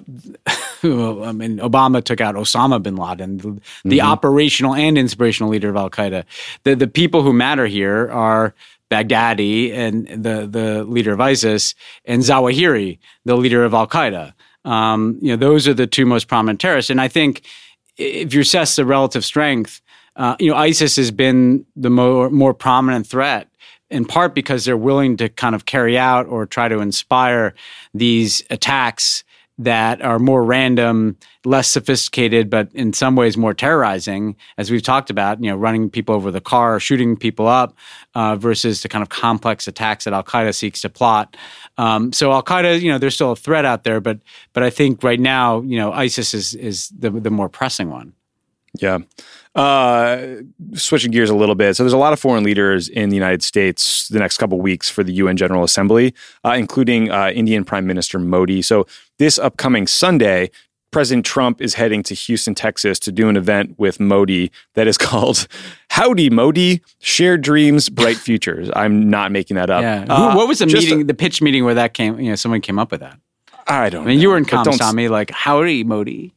I mean, Obama took out Osama bin Laden, the, the mm-hmm. operational and inspirational leader of Al-Qaeda. The, the people who matter here are Baghdadi and the, the leader of ISIS, and Zawahiri, the leader of Al-Qaeda. Um, you know, those are the two most prominent terrorists. And I think if you assess the relative strength, uh, you know, ISIS has been the more, more prominent threat, in part because they're willing to kind of carry out or try to inspire these attacks that are more random, less sophisticated, but in some ways more terrorizing, as we've talked about, you know, running people over the car, shooting people up, uh, versus the kind of complex attacks that Al-Qaeda seeks to plot. Um, so Al-Qaeda, you know, there's still a threat out there, but but I think right now, you know, ISIS is is the the more pressing one. Yeah. Uh, switching gears a little bit. So there's a lot of foreign leaders in the United States the next couple of weeks for the U N General Assembly, uh, including uh, Indian Prime Minister Modi. So this upcoming Sunday, President Trump is heading to Houston, Texas to do an event with Modi that is called Howdy Modi, Shared Dreams, Bright Futures. I'm not making that up. Yeah. Uh, Who, what was the meeting, a, the pitch meeting where that came, you know, someone came up with that? I don't know. I mean, know, you were in comms, don't... Tommy, like, howdy, Modi.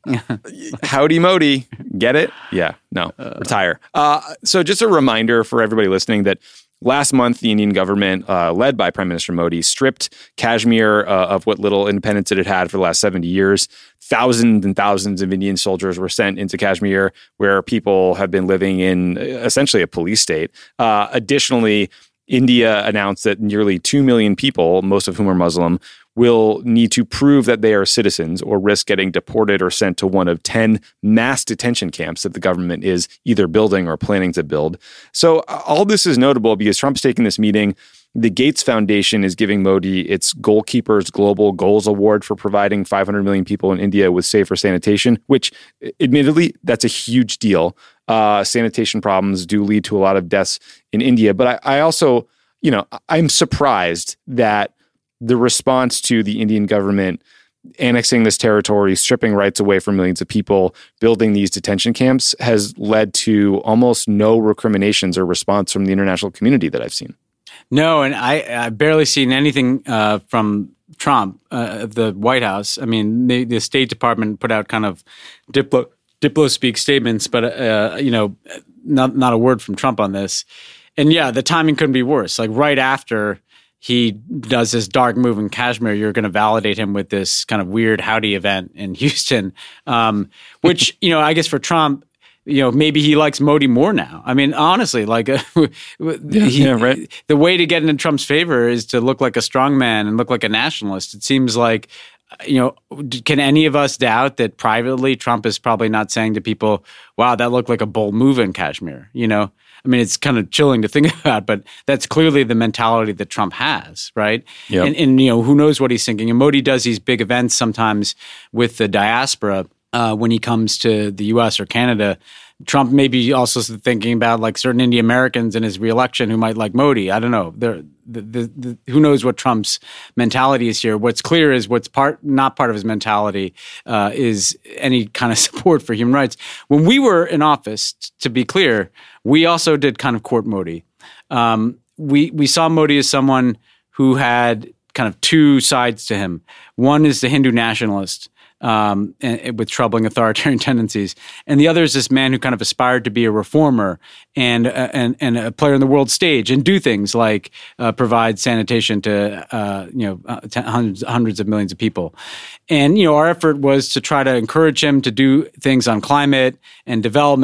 Howdy, Modi. Get it? Yeah. No. Uh, Retire. Uh, so just a reminder for everybody listening that last month, the Indian government, uh, led by Prime Minister Modi, stripped Kashmir uh, of what little independence it had had for the last seventy years. Thousands and thousands of Indian soldiers were sent into Kashmir, where people have been living in essentially a police state. Uh, additionally, India announced that nearly two million people, most of whom are Muslim, will need to prove that they are citizens or risk getting deported or sent to one of ten mass detention camps that the government is either building or planning to build. So all this is notable because Trump's taking this meeting. The Gates Foundation is giving Modi its Goalkeepers Global Goals Award for providing five hundred million people in India with safer sanitation, which admittedly, that's a huge deal. Uh, sanitation problems do lead to a lot of deaths in India. But I, I also, you know, I'm surprised that the response to the Indian government annexing this territory, stripping rights away from millions of people, building these detention camps has led to almost no recriminations or response from the international community that I've seen. No, and I, I've barely seen anything uh, from Trump, uh, the White House. I mean, the, the State Department put out kind of diplo, diplo-speak statements, but, uh, you know, not, not a word from Trump on this. And yeah, the timing couldn't be worse. Like right after he does this dark move in Kashmir, you're going to validate him with this kind of weird howdy event in Houston, um, which, you know, I guess for Trump, you know, maybe he likes Modi more now. I mean, honestly, like uh, yeah, he, yeah, right. The way to get into Trump's favor is to look like a strongman and look like a nationalist. It seems like, you know, can any of us doubt that privately Trump is probably not saying to people, wow, that looked like a bold move in Kashmir, you know? I mean, it's kind of chilling to think about, but that's clearly the mentality that Trump has, right? Yep. And, and, you know, who knows what he's thinking. And Modi does these big events sometimes with the diaspora uh, when he comes to the U S or Canada. Trump may be also thinking about like certain Indian Americans in his reelection who might like Modi. I don't know. The, the, the, the, who knows what Trump's mentality is here? What's clear is what's part not part of his mentality uh, is any kind of support for human rights. When we were in office, t- to be clear, we also did kind of court Modi. Um, we we saw Modi as someone who had kind of two sides to him. One is the Hindu nationalist, Um, and, with troubling authoritarian tendencies, and the other is this man who kind of aspired to be a reformer and uh, and and a player in the world stage and do things like uh, provide sanitation to uh, you know uh, t- hundreds hundreds of millions of people. And you know our effort was to try to encourage him to do things on climate and development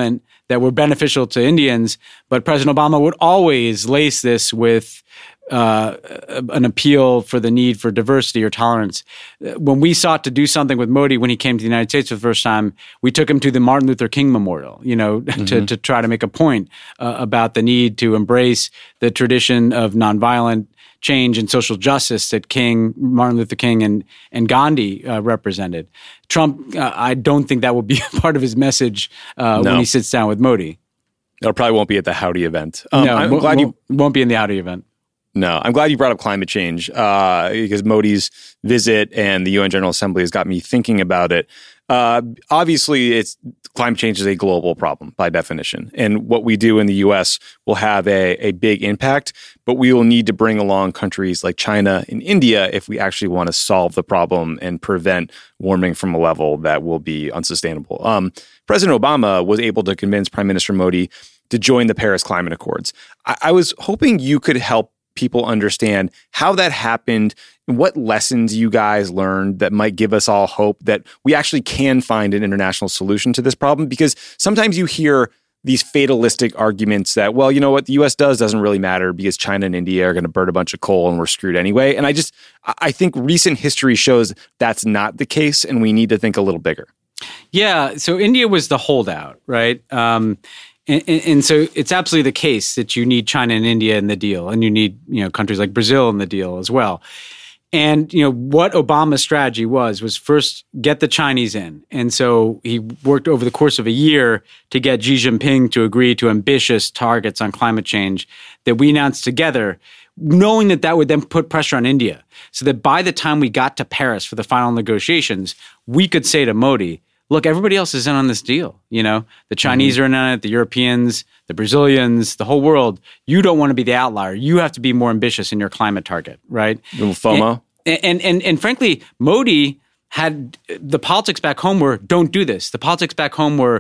that were beneficial to Indians. But President Obama would always lace this with uh, an appeal for the need for diversity or tolerance. When we sought to do something with Modi when he came to the United States for the first time, we took him to the Martin Luther King Memorial, you know, mm-hmm. to, to try to make a point uh, about the need to embrace the tradition of nonviolent change and social justice that King, Martin Luther King, and and Gandhi uh, represented. Trump, uh, I don't think that will be part of his message uh, no. when he sits down with Modi. It probably won't be at the Howdy event. Um, no, I'm won't, glad you won't be in the Howdy event. No, I'm glad you brought up climate change uh, because Modi's visit and the U N General Assembly has got me thinking about it. Uh, obviously, it's climate change is a global problem by definition, and what we do in the U S will have a, a big impact. But we will need to bring along countries like China and India if we actually want to solve the problem and prevent warming from a level that will be unsustainable. Um, President Obama was able to convince Prime Minister Modi to join the Paris Climate Accords. I, I was hoping you could help people understand how that happened and what lessons you guys learned that might give us all hope that we actually can find an international solution to this problem. Because sometimes you hear these fatalistic arguments that, well, you know what the U S does doesn't really matter because China and India are going to burn a bunch of coal and we're screwed anyway. And I just, I think recent history shows that's not the case and we need to think a little bigger. Yeah. So India was the holdout, right? Um, And, and so it's absolutely the case that you need China and India in the deal, and you need, you know, countries like Brazil in the deal as well. And, you know, what Obama's strategy was, was first get the Chinese in. And so he worked over the course of a year to get Xi Jinping to agree to ambitious targets on climate change that we announced together, knowing that that would then put pressure on India. So that by the time we got to Paris for the final negotiations, we could say to Modi, look, everybody else is in on this deal. You know, the Chinese mm-hmm. are in on it, the Europeans, the Brazilians, the whole world. You don't want to be the outlier. You have to be more ambitious in your climate target, right? FOMO. And, and, and, and frankly, Modi had the politics back home were don't do this. The politics back home were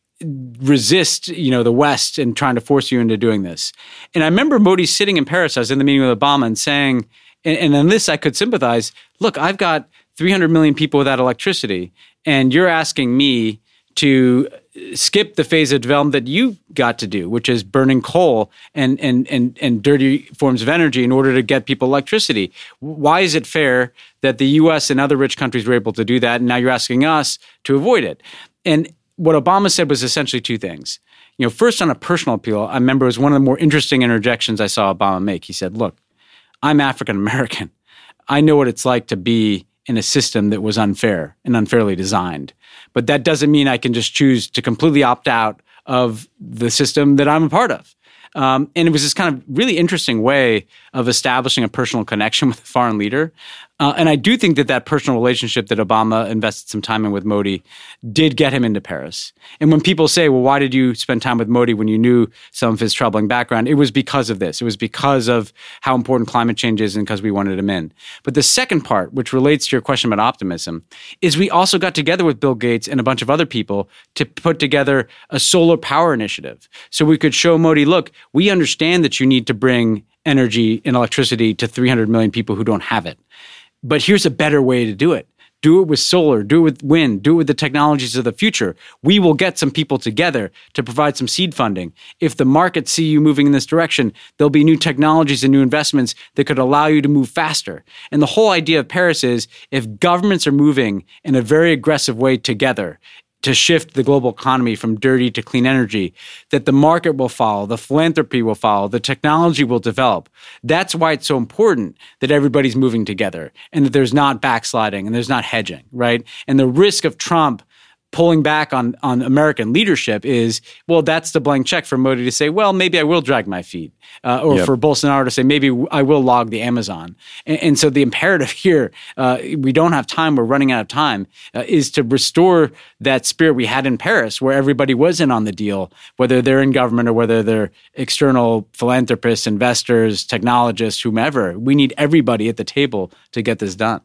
resist, you know, the West and trying to force you into doing this. And I remember Modi sitting in Paris, I was in the meeting with Obama and saying, and, and on this I could sympathize, look, I've got three hundred million people without electricity. And you're asking me to skip the phase of development that you got to do, which is burning coal and, and, and, and dirty forms of energy in order to get people electricity. Why is it fair that the U S and other rich countries were able to do that, and now you're asking us to avoid it? And what Obama said was essentially two things. You know, first, on a personal appeal, I remember it was one of the more interesting interjections I saw Obama make. He said, look, I'm African American. I know what it's like to be in a system that was unfair and unfairly designed. But that doesn't mean I can just choose to completely opt out of the system that I'm a part of. Um, and it was this kind of really interesting way of establishing a personal connection with a foreign leader. Uh, and I do think that that personal relationship that Obama invested some time in with Modi did get him into Paris. And when people say, well, why did you spend time with Modi when you knew some of his troubling background? It was because of this. It was because of how important climate change is and because we wanted him in. But the second part, which relates to your question about optimism, is we also got together with Bill Gates and a bunch of other people to put together a solar power initiative. So we could show Modi, look, we understand that you need to bring energy and electricity to three hundred million people who don't have it. But here's a better way to do it. Do it with solar, do it with wind, do it with the technologies of the future. We will get some people together to provide some seed funding. If the markets see you moving in this direction, there'll be new technologies and new investments that could allow you to move faster. And the whole idea of Paris is if governments are moving in a very aggressive way together, to shift the global economy from dirty to clean energy, that the market will follow, the philanthropy will follow, the technology will develop. That's why it's so important that everybody's moving together and that there's not backsliding and there's not hedging, right? And the risk of Trump pulling back on, on American leadership is, well, that's the blank check for Modi to say, well, maybe I will drag my feet. Uh, or yep. for Bolsonaro to say, maybe I will log the Amazon. And, and so the imperative here, uh, we don't have time, we're running out of time, uh, is to restore that spirit we had in Paris where everybody was in on the deal, whether they're in government or whether they're external philanthropists, investors, technologists, whomever. We need everybody at the table to get this done.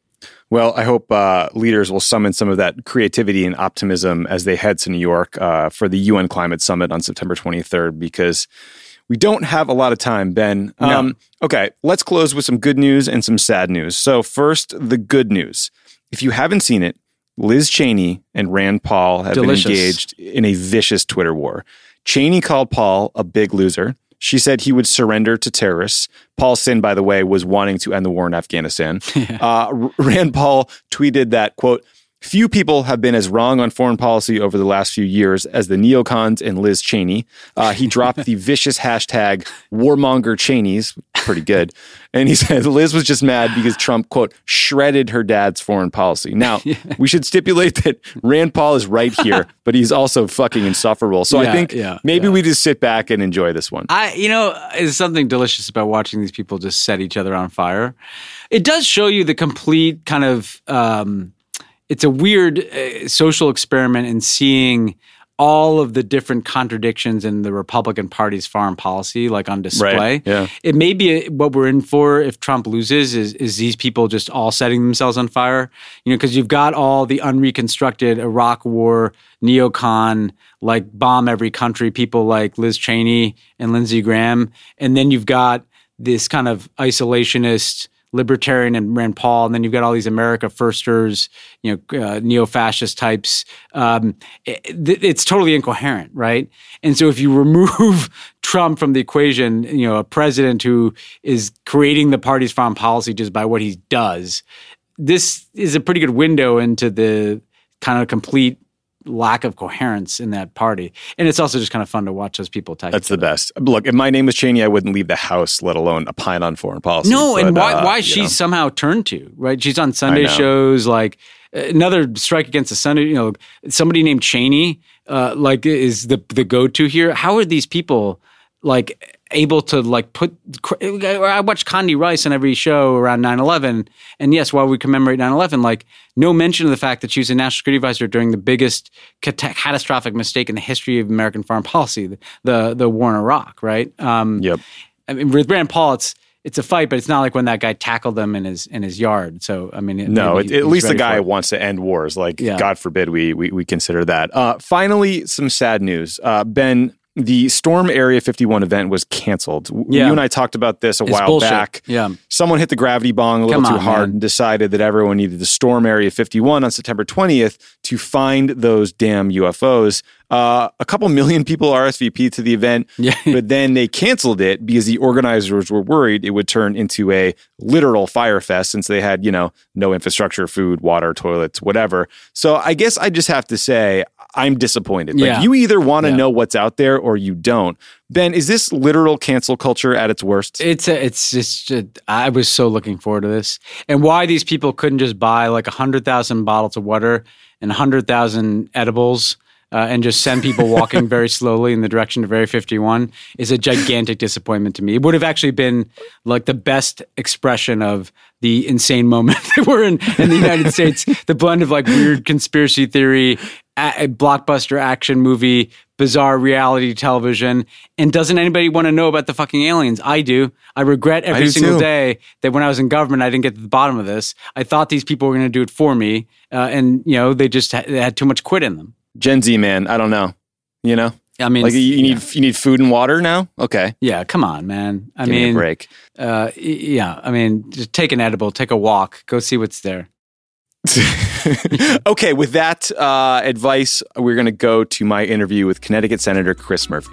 Well, I hope uh, leaders will summon some of that creativity and optimism as they head to New York uh, for the U N Climate Summit on September twenty-third, because we don't have a lot of time, Ben. No. Um, okay, let's close with some good news and some sad news. So first, the good news. If you haven't seen it, Liz Cheney and Rand Paul have Delicious. been engaged in a vicious Twitter war. Cheney called Paul a big loser. She said he would surrender to terrorists. Paul's sin, by the way, was wanting to end the war in Afghanistan. Yeah. Uh, Rand Paul tweeted that, quote, few people have been as wrong on foreign policy over the last few years as the neocons and Liz Cheney. Uh, he dropped the vicious hashtag warmonger Cheneys. Pretty good. And he said Liz was just mad because Trump, quote, shredded her dad's foreign policy. Now, yeah. we should stipulate that Rand Paul is right here, but he's also fucking insufferable. So yeah, I think yeah, maybe yeah. we just sit back and enjoy this one. I, you know, there's something delicious about watching these people just set each other on fire. It does show you the complete kind of... Um, It's a weird uh, social experiment in seeing all of the different contradictions in the Republican Party's foreign policy, like on display. Right, yeah. It may be a, what we're in for if Trump loses is, is these people just all setting themselves on fire. You know, because you've got all the unreconstructed Iraq War, neocon, like bomb every country, people like Liz Cheney and Lindsey Graham. And then you've got this kind of isolationist libertarian and Rand Paul, and then you've got all these America firsters, you know, uh, neo-fascist types. Um, it, it's totally incoherent, right? And so if you remove Trump from the equation, you know, a president who is creating the party's foreign policy just by what he does, this is a pretty good window into the kind of complete lack of coherence in that party. And it's also just kind of fun to watch those people attack. That's the best. Look, if my name was Cheney, I wouldn't leave the house, let alone opine on foreign policy. No, but, and why, uh, why she's know. somehow turned to, right? She's on Sunday shows, like another strike against the Sunday, you know, somebody named Cheney, uh, like is the, the go-to here. How are these people like able to like put, I watch Condi Rice on every show around nine eleven. And yes, while we commemorate nine eleven, like no mention of the fact that she was a national security advisor during the biggest cat- catastrophic mistake in the history of American foreign policy, the, the, the war in Iraq, right? Um, yep. I mean, with Rand Paul, it's, it's a fight, but it's not like when that guy tackled them in his in his yard. So, I mean, it, no, it, at least the guy it. wants to end wars. Like, yeah. God forbid we, we we consider that. Uh, finally, some sad news. Uh, Ben, the Storm Area fifty-one event was canceled. Yeah. You and I talked about this a it's while bullshit. back. Yeah. Someone hit the gravity bong a little Come too on, hard man. and decided that everyone needed to storm Area fifty-one on September twentieth to find those damn U F Os. Uh, a couple million people R S V P'd to the event, yeah. but then they canceled it because the organizers were worried it would turn into a literal fire fest since they had, you know, no infrastructure, food, water, toilets, whatever. So I guess I just have to say I'm disappointed. Yeah. Like you either want to yeah. know what's out there or you don't. Ben, is this literal cancel culture at its worst? It's a, it's just a, I was so looking forward to this, and why these people couldn't just buy like a hundred thousand bottles of water and a hundred thousand edibles. Uh, and just send people walking very slowly in the direction of Area fifty-one is a gigantic disappointment to me. It would have actually been like the best expression of the insane moment that we're in in the United States. The blend of like weird conspiracy theory, a- a blockbuster action movie, bizarre reality television. And doesn't anybody want to know about the fucking aliens? I do. I regret every I single too. day that when I was in government, I didn't get to the bottom of this. I thought these people were going to do it for me. Uh, and, you know, they just ha- they had too much quit in them. Gen Z, man, I don't know. You know? I mean, like you, you need yeah. you need food and water now? Okay. Yeah, come on, man. I Give mean, me a break. Uh, yeah, I mean, just take an edible, take a walk, go see what's there. Okay, with that uh, advice, we're going to go to my interview with Connecticut Senator Chris Murphy.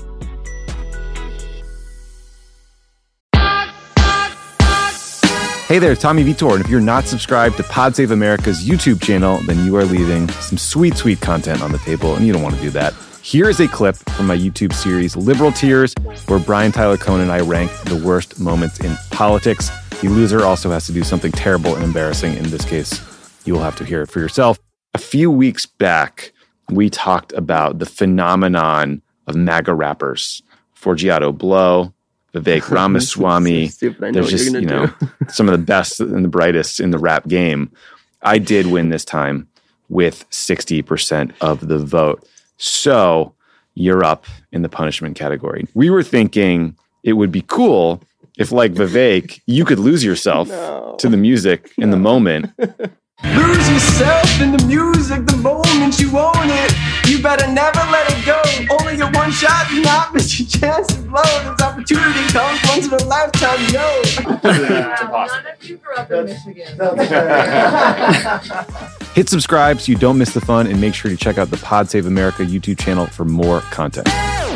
Hey there, Tommy Vitor, and if you're not subscribed to Pod Save America's YouTube channel, then you are leaving some sweet, sweet content on the table, and you don't want to do that. Here is a clip from my YouTube series, Liberal Tears, where Brian Tyler Cohen and I rank the worst moments in politics. The loser also has to do something terrible and embarrassing. In this case, you will have to hear it for yourself. A few weeks back, we talked about the phenomenon of MAGA rappers. Forgiato Blow, Vivek Ramaswamy. Stupid, I know There's what you're just, gonna you know, do. some of the best and the brightest in the rap game. I did win this time with sixty percent of the vote. So you're up in the punishment category. We were thinking it would be cool if, like Vivek, you could lose yourself No. to the music in the moment. Lose yourself in the music the moment you own it. You better never let it go. Only your one shot, not miss your chance to blow. This opportunity comes once in a lifetime, yo. Wow, none of you grew up in Michigan. Hit subscribe so you don't miss the fun, and make sure to check out the Pod Save America YouTube channel for more content.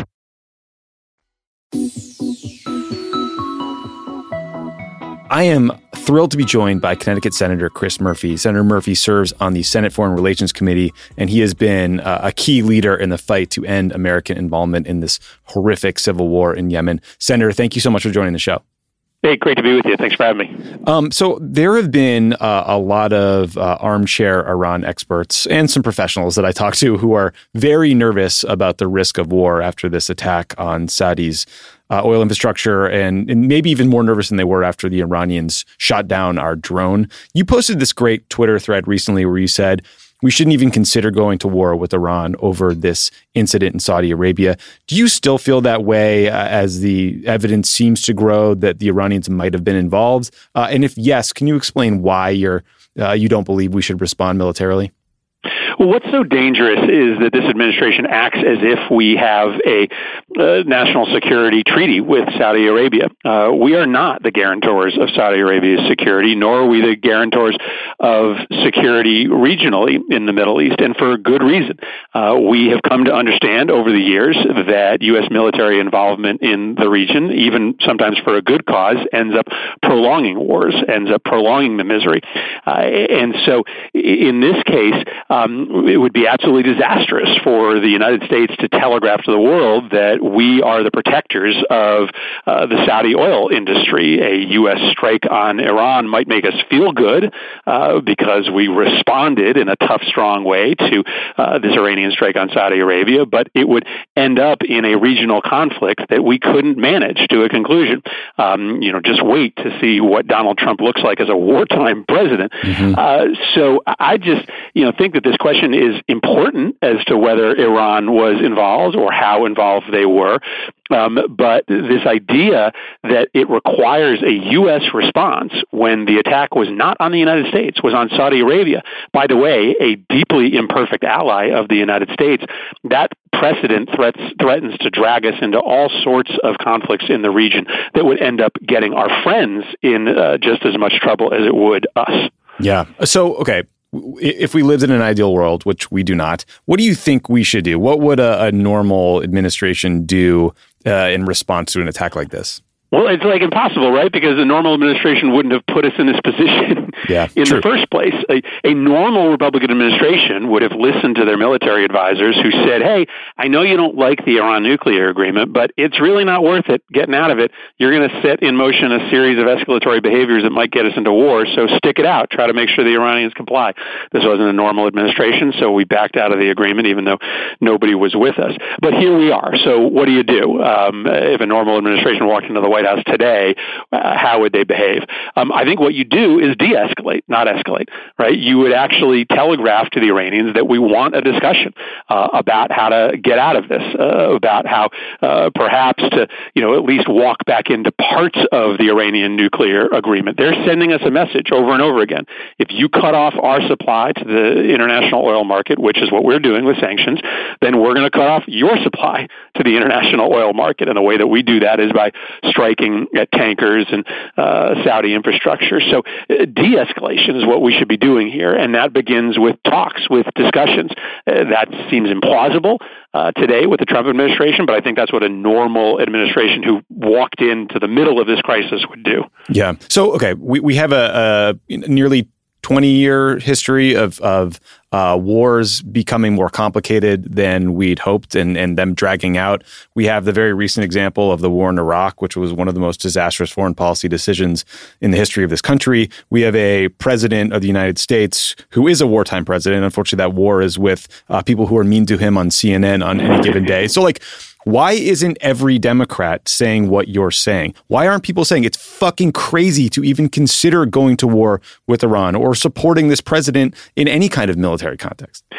I am thrilled to be joined by Connecticut Senator Chris Murphy. Senator Murphy serves on the Senate Foreign Relations Committee, and he has been uh, a key leader in the fight to end American involvement in this horrific civil war in Yemen. Senator, thank you so much for joining the show. Hey, great to be with you. Thanks for having me. Um, so there have been uh, a lot of uh, armchair Iran experts and some professionals that I talk to who are very nervous about the risk of war after this attack on Saudi's uh, oil infrastructure, and, and maybe even more nervous than they were after the Iranians shot down our drone. You posted this great Twitter thread recently where you said, we shouldn't even consider going to war with Iran over this incident in Saudi Arabia. Do you still feel that way uh, as the evidence seems to grow that the Iranians might have been involved? Uh, and if yes, can you explain why you're uh, you don't believe we should respond militarily? Well, what's so dangerous is that this administration acts as if we have a uh, national security treaty with Saudi Arabia. Uh, we are not the guarantors of Saudi Arabia's security, nor are we the guarantors of security regionally in the Middle East, and for good reason. Uh, we have come to understand over the years that U S military involvement in the region, even sometimes for a good cause, ends up prolonging wars, ends up prolonging the misery. Uh, and so in this case, um, it would be absolutely disastrous for the United States to telegraph to the world that we are the protectors of uh, the Saudi oil industry. A U S strike on Iran might make us feel good uh, because we responded in a tough, strong way to uh, this Iranian strike on Saudi Arabia, but it would end up in a regional conflict that we couldn't manage to a conclusion. Um, you know, just wait to see what Donald Trump looks like as a wartime president. Mm-hmm. Uh, so I just, you know, think that this question is important as to whether Iran was involved or how involved they were. Um, but this idea that it requires a U S response when the attack was not on the United States, was on Saudi Arabia, by the way, a deeply imperfect ally of the United States, that precedent threats, threatens to drag us into all sorts of conflicts in the region that would end up getting our friends in uh, just as much trouble as it would us. Yeah. So, okay. If we lived in an ideal world, which we do not, what do you think we should do? What would a, a normal administration do uh, in response to an attack like this? Well, it's like impossible, right? Because the normal administration wouldn't have put us in this position yeah, in true. the first place. A, a normal Republican administration would have listened to their military advisors who said, hey, I know you don't like the Iran nuclear agreement, but it's really not worth it getting out of it. You're going to set in motion a series of escalatory behaviors that might get us into war, so stick it out. Try to make sure the Iranians comply. This wasn't a normal administration, so we backed out of the agreement even though nobody was with us. But here we are. So what do you do? Um, if a normal administration walked into the White House today, uh, how would they behave? Um, I think what you do is de-escalate, not escalate, right? You would actually telegraph to the Iranians that we want a discussion uh, about how to get out of this, uh, about how uh, perhaps to, you know, at least walk back into parts of the Iranian nuclear agreement. They're sending us a message over and over again. If you cut off our supply to the international oil market, which is what we're doing with sanctions, then we're going to cut off your supply to the international oil market. And the way that we do that is by striking at tankers and uh, Saudi infrastructure. So uh, de-escalation is what we should be doing here, and that begins with talks, with discussions. Uh, that seems implausible uh, today with the Trump administration, but I think that's what a normal administration who walked into the middle of this crisis would do. Yeah. So, okay, we, we have a, a nearly twenty-year history of of uh, wars becoming more complicated than we'd hoped and, and them dragging out. We have the very recent example of the war in Iraq, which was one of the most disastrous foreign policy decisions in the history of this country. We have a president of the United States who is a wartime president. Unfortunately, that war is with uh, people who are mean to him on C N N on any given day. So, like, why isn't every Democrat saying what you're saying? Why aren't people saying it's fucking crazy to even consider going to war with Iran or supporting this president in any kind of military context?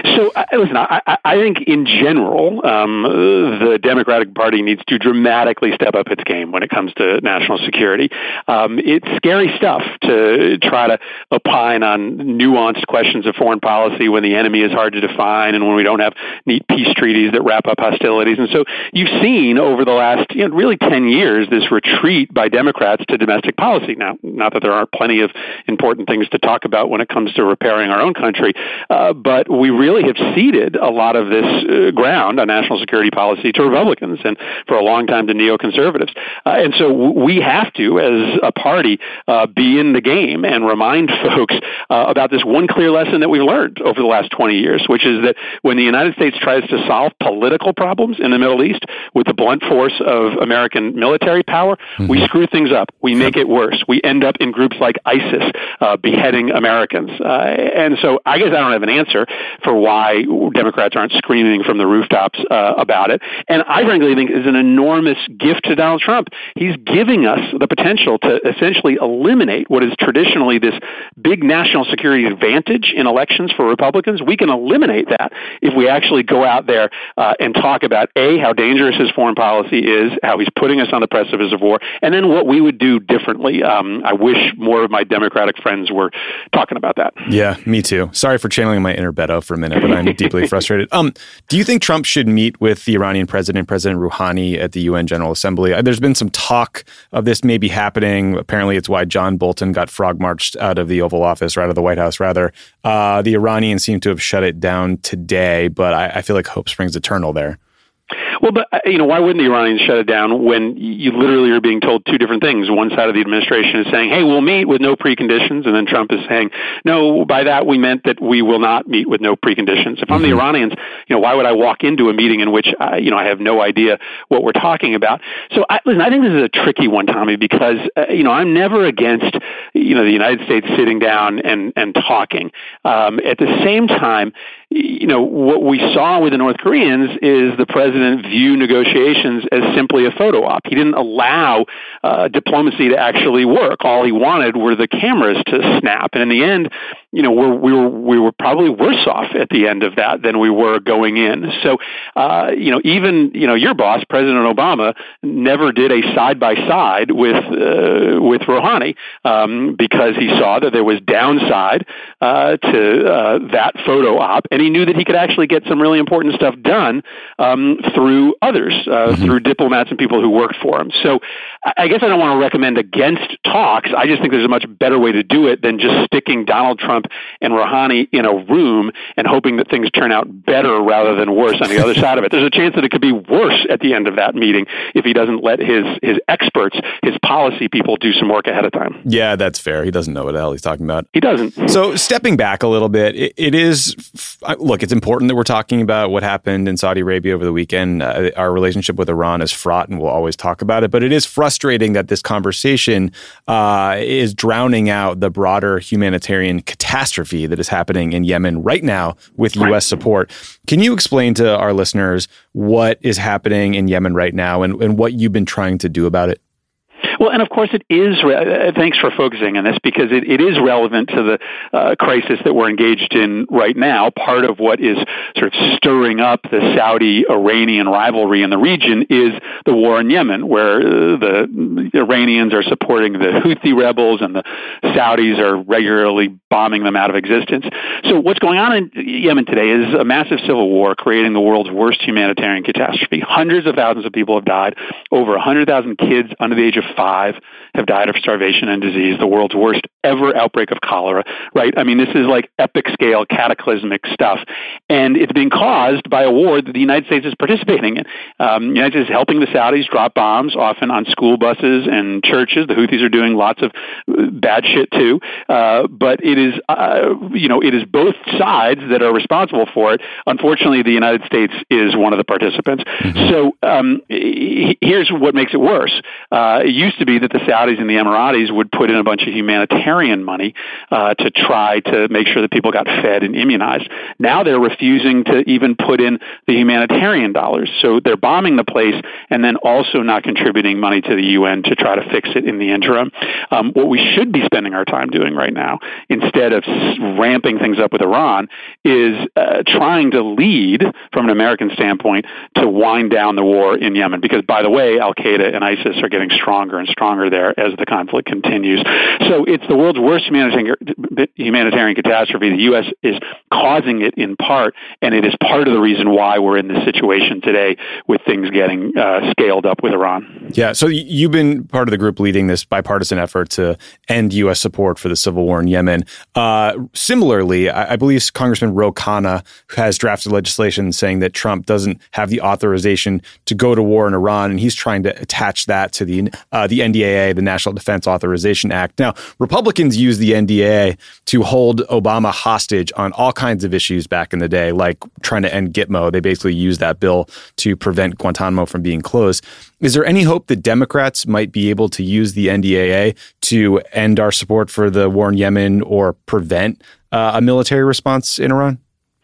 So, uh, listen, I, I think in general, um, the Democratic Party needs to dramatically step up its game when it comes to national security. Um, it's scary stuff to try to opine on nuanced questions of foreign policy when the enemy is hard to define and when we don't have neat peace treaties that wrap up hostilities. And so you've seen over the last, you know, really ten years, this retreat by Democrats to domestic policy. Now, not that there aren't plenty of important things to talk about when it comes to repairing our own country, uh, but we really have ceded a lot of this uh, ground on national security policy to Republicans and for a long time to neoconservatives. Uh, and so we have to, as a party, uh, be in the game and remind folks uh, about this one clear lesson that we've learned over the last twenty years, which is that when the United States tries to solve political problems in the Middle East with the blunt force of American military power, mm-hmm. we screw things up. We make it worse. We end up in groups like ISIS uh, beheading Americans. Uh, and so I guess I don't have an answer for why Democrats aren't screaming from the rooftops uh, about it. And I frankly think is an enormous gift to Donald Trump. He's giving us the potential to essentially eliminate what is traditionally this big national security advantage in elections for Republicans. We can eliminate that if we actually go out there uh, and talk about, A, how dangerous his foreign policy is, how he's putting us on the precipice of war, and then what we would do differently. Um, I wish more of my Democratic friends were talking about that. Yeah, me too. Sorry for channeling my inner Beto for a minute, but I'm deeply frustrated. Um, do you think Trump should meet with the Iranian president, President Rouhani, at the U N General Assembly? There's been some talk of this maybe happening. Apparently, it's why John Bolton got frog marched out of the Oval Office, or out of the White House, rather. Uh, the Iranians seem to have shut it down today, but I, I feel like hope springs eternal there. Well, but, you know, why wouldn't the Iranians shut it down when you literally are being told two different things? One side of the administration is saying, hey, we'll meet with no preconditions. And then Trump is saying, no, by that we meant that we will not meet with no preconditions. If I'm the Iranians, you know, why would I walk into a meeting in which, I, you know, I have no idea what we're talking about? So, I, listen, I think this is a tricky one, Tommy, because, uh, you know, I'm never against, you know, the United States sitting down and, and talking. Um, at the same time, you know, what we saw with the North Koreans is the president view negotiations as simply a photo op. He didn't allow uh, diplomacy to actually work. All he wanted were the cameras to snap. And in the end, you know, we're, we were we were probably worse off at the end of that than we were going in. So, uh, you know, even, you know, your boss, President Obama, never did a side-by-side with uh, with Rouhani um, because he saw that there was downside uh, to uh, that photo op, and he knew that he could actually get some really important stuff done um, through others, uh, mm-hmm. through diplomats and people who worked for him. So I guess I don't want to recommend against talks. I just think there's a much better way to do it than just sticking Donald Trump and Rouhani in a room and hoping that things turn out better rather than worse on the other side of it. There's a chance that it could be worse at the end of that meeting if he doesn't let his his experts, his policy people do some work ahead of time. Yeah, that's fair. He doesn't know what the hell he's talking about. He doesn't. So stepping back a little bit, it, it is, look, it's important that we're talking about what happened in Saudi Arabia over the weekend. Uh, our relationship with Iran is fraught and we'll always talk about it, but it is frustrating that this conversation uh, is drowning out the broader humanitarian catastrophe that is happening in Yemen right now with U S support. Can you explain to our listeners what is happening in Yemen right now and, and what you've been trying to do about it? Well, and of course it is, re- thanks for focusing on this, because it, it is relevant to the uh, crisis that we're engaged in right now. Part of what is sort of stirring up the Saudi-Iranian rivalry in the region is the war in Yemen, where uh, the Iranians are supporting the Houthi rebels and the Saudis are regularly bombing them out of existence. So what's going on in Yemen today is a massive civil war creating the world's worst humanitarian catastrophe. Hundreds of thousands of people have died. Over one hundred thousand kids under the age of five have died of starvation and disease, the world's worst ever outbreak of cholera, right? I mean, this is like epic scale, cataclysmic stuff. And it's being caused by a war that the United States is participating in. Um, the United States is helping the Saudis drop bombs, often on school buses and churches. The Houthis are doing lots of bad shit too. Uh, but it is, uh, you know, it is both sides that are responsible for it. Unfortunately, the United States is one of the participants. Mm-hmm. So um, here's what makes it worse. Uh, you used to be that the Saudis and the Emiratis would put in a bunch of humanitarian money uh, to try to make sure that people got fed and immunized. Now they're refusing to even put in the humanitarian dollars. So they're bombing the place and then also not contributing money to the U N to try to fix it in the interim. Um, what we should be spending our time doing right now, instead of ramping things up with Iran, is uh, trying to lead, from an American standpoint, to wind down the war in Yemen. Because, by the way, Al-Qaeda and ISIS are getting stronger and stronger there as the conflict continues. So it's the world's worst humanitarian, humanitarian catastrophe. The U S is causing it in part, and it is part of the reason why we're in this situation today with things getting uh, scaled up with Iran. Yeah, so you've been part of the group leading this bipartisan effort to end U S support for the civil war in Yemen. Uh, similarly, I, I believe Congressman Ro Khanna has drafted legislation saying that Trump doesn't have the authorization to go to war in Iran, and he's trying to attach that to the uh, the N D A A, the National Defense Authorization Act. Now, Republicans use the N D A A to hold Obama hostage on all kinds of issues back in the day, like trying to end Gitmo. They basically used that bill to prevent Guantanamo from being closed. Is there any hope that Democrats might be able to use the N D A A to end our support for the war in Yemen or prevent uh, a military response in Iran?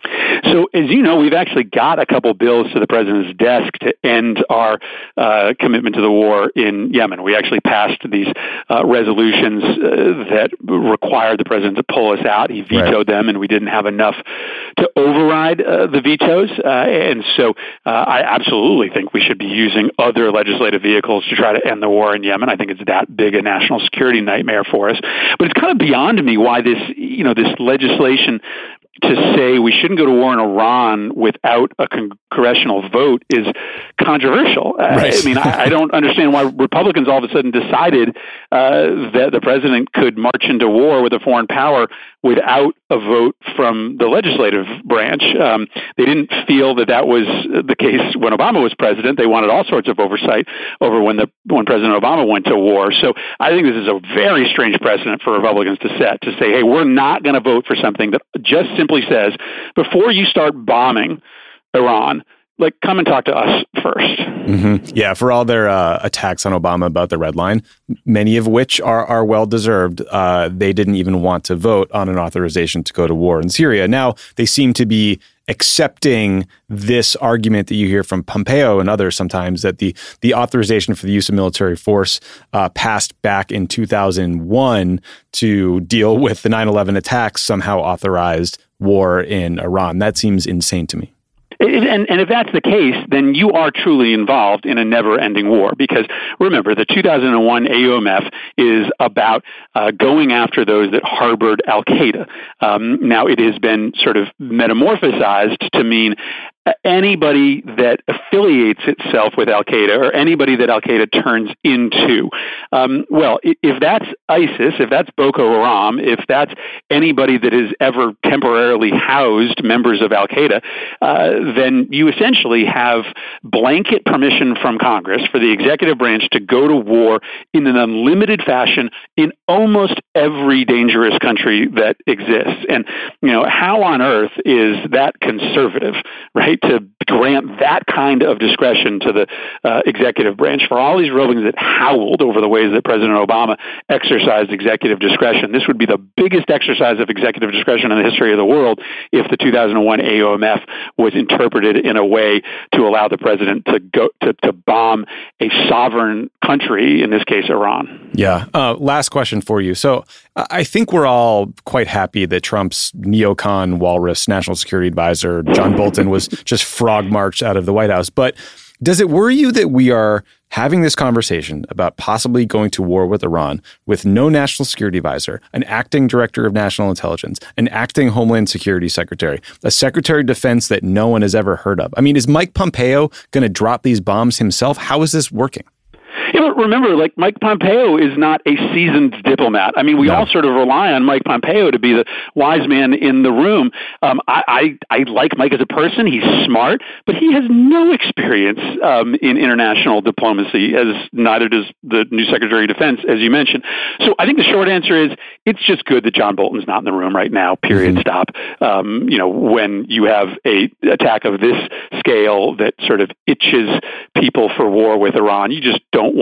So, as you know, we've actually got a couple bills to the president's desk to end our uh, commitment to the war in Yemen. We actually passed these uh, resolutions uh, that required the president to pull us out. He vetoed right. them, and we didn't have enough to override uh, the vetoes. Uh, and so uh, I absolutely think we should be using other legislative vehicles to try to end the war in Yemen. I think it's that big a national security nightmare for us. But it's kind of beyond me why this, you know, this legislation to say we shouldn't go to war in Iran without a congressional vote is controversial. Right. I mean, I, I don't understand why Republicans all of a sudden decided uh, that the president could march into war with a foreign power without a vote from the legislative branch. Um, they didn't feel that that was the case when Obama was president. They wanted all sorts of oversight over when the when President Obama went to war. So I think this is a very strange precedent for Republicans to set, to say, hey, we're not going to vote for something that just simply says, before you start bombing Iran, like, come and talk to us first. Mm-hmm. Yeah, for all their uh, attacks on Obama about the red line, many of which are, are well-deserved, uh, they didn't even want to vote on an authorization to go to war in Syria. Now, they seem to be accepting this argument that you hear from Pompeo and others sometimes, that the, the authorization for the use of military force uh, passed back in two thousand one to deal with the nine eleven attacks somehow authorized war in Iran. That seems insane to me. And, and if that's the case, then you are truly involved in a never-ending war. Because remember, the two thousand one A U M F is about uh, going after those that harbored Al-Qaeda. Um, now, it has been sort of metamorphosized to mean anybody that affiliates itself with Al-Qaeda or anybody that Al-Qaeda turns into. Um, well, if that's ISIS, if that's Boko Haram, if that's anybody that has ever temporarily housed members of Al-Qaeda, uh, then you essentially have blanket permission from Congress for the executive branch to go to war in an unlimited fashion in almost every dangerous country that exists. And, you know, how on earth is that conservative, right, to grant that kind of discretion to the uh, executive branch? For all these Republicans that howled over the ways that President Obama exercised executive discretion, this would be the biggest exercise of executive discretion in the history of the world if the two thousand one A U M F was interpreted in a way to allow the president to go to, to bomb a sovereign country, in this case, Iran. Yeah. Uh, last question for you. So I think we're all quite happy that Trump's neocon walrus national security advisor, John Bolton, was just frog marched out of the White House. But does it worry you that we are having this conversation about possibly going to war with Iran with no national security advisor, an acting director of national intelligence, an acting Homeland Security secretary, a secretary of defense that no one has ever heard of? I mean, is Mike Pompeo going to drop these bombs himself? How is this working? Yeah, but remember, like, Mike Pompeo is not a seasoned diplomat. I mean, we no. all sort of rely on Mike Pompeo to be the wise man in the room. Um, I, I, I like Mike as a person. He's smart, but he has no experience um, in international diplomacy, as neither does the new Secretary of Defense, as you mentioned. So I think the short answer is it's just good that John Bolton's not in the room right now, period, mm-hmm. stop. Um, you know, when you have a attack of this scale that sort of itches people for war with Iran, you just don't want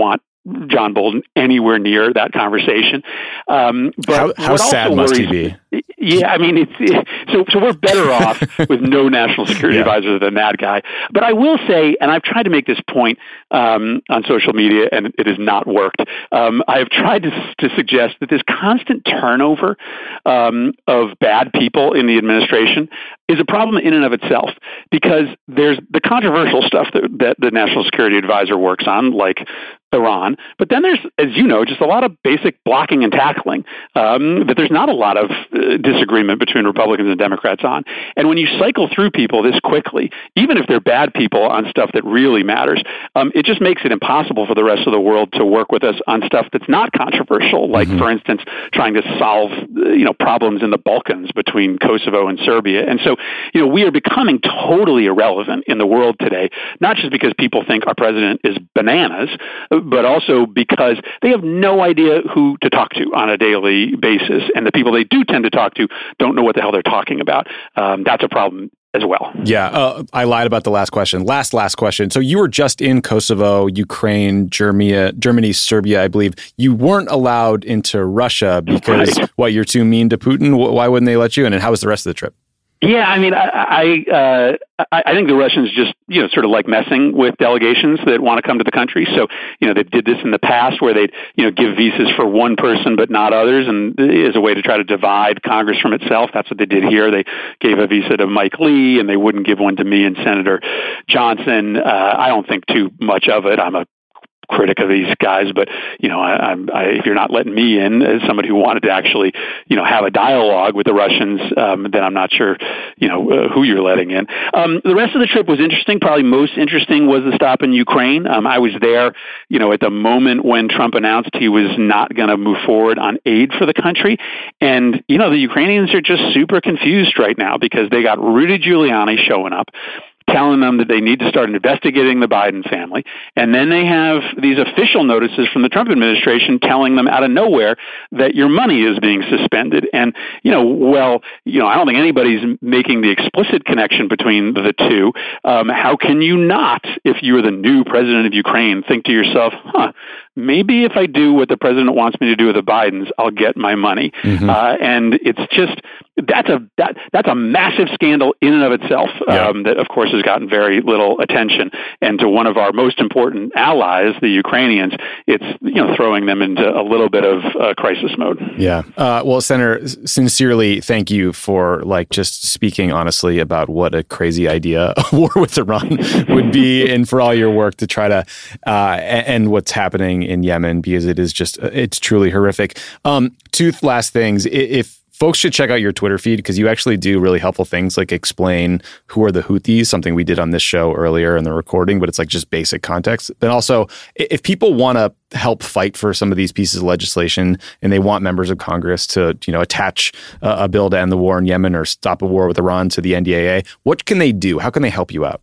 John Bolton anywhere near that conversation. Um, but how how sad must he be? Yeah, I mean, it's it, so so we're better off with no national security yeah. advisor than that guy. But I will say, and I've tried to make this point um, on social media, and it has not worked. Um, I have tried to to suggest that this constant turnover um, of bad people in the administration is a problem in and of itself, because there's the controversial stuff that, that the national security advisor works on, like Iran. But then there's, as you know, just a lot of basic blocking and tackling um, that there's not a lot of uh, disagreement between Republicans and Democrats on. And when you cycle through people this quickly, even if they're bad people on stuff that really matters, um, it just makes it impossible for the rest of the world to work with us on stuff that's not controversial, like, mm-hmm. for instance, trying to solve you know problems in the Balkans between Kosovo and Serbia. And so, you know, we are becoming totally irrelevant in the world today, not just because people think our president is bananas, but also because they have no idea who to talk to on a daily basis. And the people they do tend to talk to don't know what the hell they're talking about. Um, that's a problem as well. Yeah, uh, I lied about the last question. Last, last question. So you were just in Kosovo, Ukraine, Germany, Germany, Serbia, I believe. You weren't allowed into Russia because, right. what, you're too mean to Putin? Why wouldn't they let you in? And how was the rest of the trip? Yeah, I mean, I I, uh, I think the Russians just, you know, sort of like messing with delegations that want to come to the country. So, you know, they did this in the past where they'd, you know, give visas for one person but not others, and as a way to try to divide Congress from itself. That's what they did here. They gave a visa to Mike Lee, and they wouldn't give one to me and Senator Johnson. Uh, I don't think too much of it. I'm a critic of these guys, but you know, I, I, if you're not letting me in as somebody who wanted to actually, you know, have a dialogue with the Russians, um, then I'm not sure, you know, uh, who you're letting in. Um, the rest of the trip was interesting. Probably most interesting was the stop in Ukraine. Um, I was there, you know, at the moment when Trump announced he was not going to move forward on aid for the country, and you know, the Ukrainians are just super confused right now because they got Rudy Giuliani showing up, telling them that they need to start investigating the Biden family. And then they have these official notices from the Trump administration telling them out of nowhere that your money is being suspended. And, you know, well, you know, I don't think anybody's making the explicit connection between the two. Um, how can you not, if you're the new president of Ukraine, think to yourself, huh, maybe if I do what the president wants me to do with the Bidens, I'll get my money. Mm-hmm. Uh, and it's just, that's a that that's a massive scandal in and of itself, yeah. um, that, of course, has gotten very little attention. And to one of our most important allies, the Ukrainians, it's, you know, throwing them into a little bit of uh, crisis mode. Yeah. Uh, well, Senator, sincerely, thank you for like just speaking honestly about what a crazy idea a war with Iran would be, and for all your work to try to uh, end what's happening in Yemen, because it is just, it's truly horrific. Um, two last things. If folks should check out your Twitter feed, because you actually do really helpful things like explain who are the Houthis, something we did on this show earlier in the recording, but it's like just basic context. But also, if people want to help fight for some of these pieces of legislation and they want members of Congress to, you know, attach a, a bill to end the war in Yemen or stop a war with Iran to the N D A A, what can they do? How can they help you out?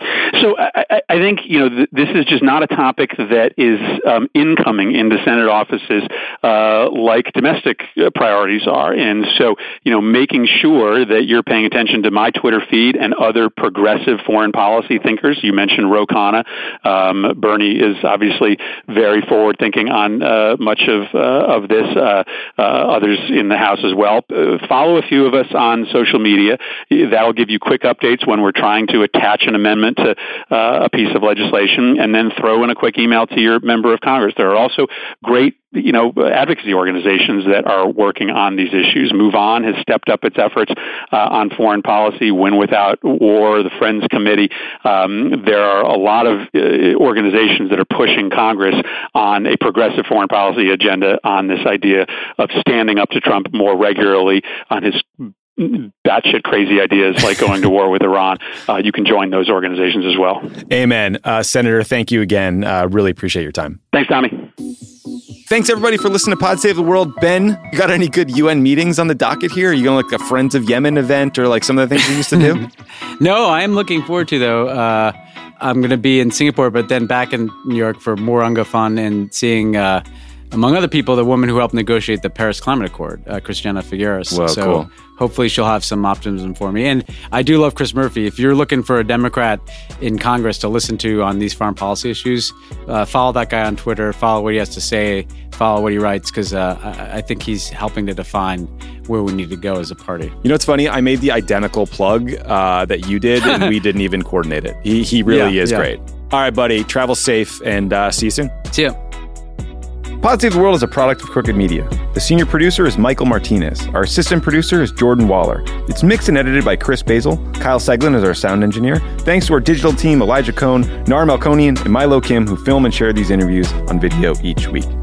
So I, I think, you know, th- this is just not a topic that is um, incoming into Senate offices uh, like domestic priorities are. And so, you know, making sure that you're paying attention to my Twitter feed and other progressive foreign policy thinkers. You mentioned Ro Khanna. Um, Bernie is obviously very forward thinking on uh, much of uh, of this. Uh, uh, others in the House as well. Uh, follow a few of us on social media. That'll give you quick updates when we're trying to attach an amendment to Uh, a piece of legislation, and then throw in a quick email to your member of Congress. There are also great, you know, advocacy organizations that are working on these issues. Move On has stepped up its efforts uh, on foreign policy. Win Without War, the Friends Committee. Um, there are a lot of uh, organizations that are pushing Congress on a progressive foreign policy agenda on this idea of standing up to Trump more regularly on his batshit crazy ideas like going to war with Iran. Uh, you can join those organizations as well. Amen. Uh, Senator, thank you again. Uh, really appreciate your time. Thanks, Tommy. Thanks, everybody, for listening to Pod Save the World. Ben, you got any good U N meetings on the docket here? Are you going to like a Friends of Yemen event or like some of the things we used to do? No, I am looking forward to, though. Uh, I'm going to be in Singapore, but then back in New York for Moronga Fun and seeing uh, among other people, the woman who helped negotiate the Paris Climate Accord, uh, Christiana Figueres. Well, so cool. hopefully she'll have some optimism for me. And I do love Chris Murphy. If you're looking for a Democrat in Congress to listen to on these foreign policy issues, uh, follow that guy on Twitter, follow what he has to say, follow what he writes, because uh, I, I think he's helping to define where we need to go as a party. You know what's funny? I made the identical plug uh, that you did, and we didn't even coordinate it. He, he really Yeah, is yeah. great. All right, buddy. Travel safe, and uh, see you soon. See ya. Pod Save the World is a product of Crooked Media. The senior producer is Michael Martinez. Our assistant producer is Jordan Waller. It's mixed and edited by Chris Basil. Kyle Seglin is our sound engineer. Thanks to our digital team, Elijah Cohn, Nar Melkonian, and Milo Kim, who film and share these interviews on video each week.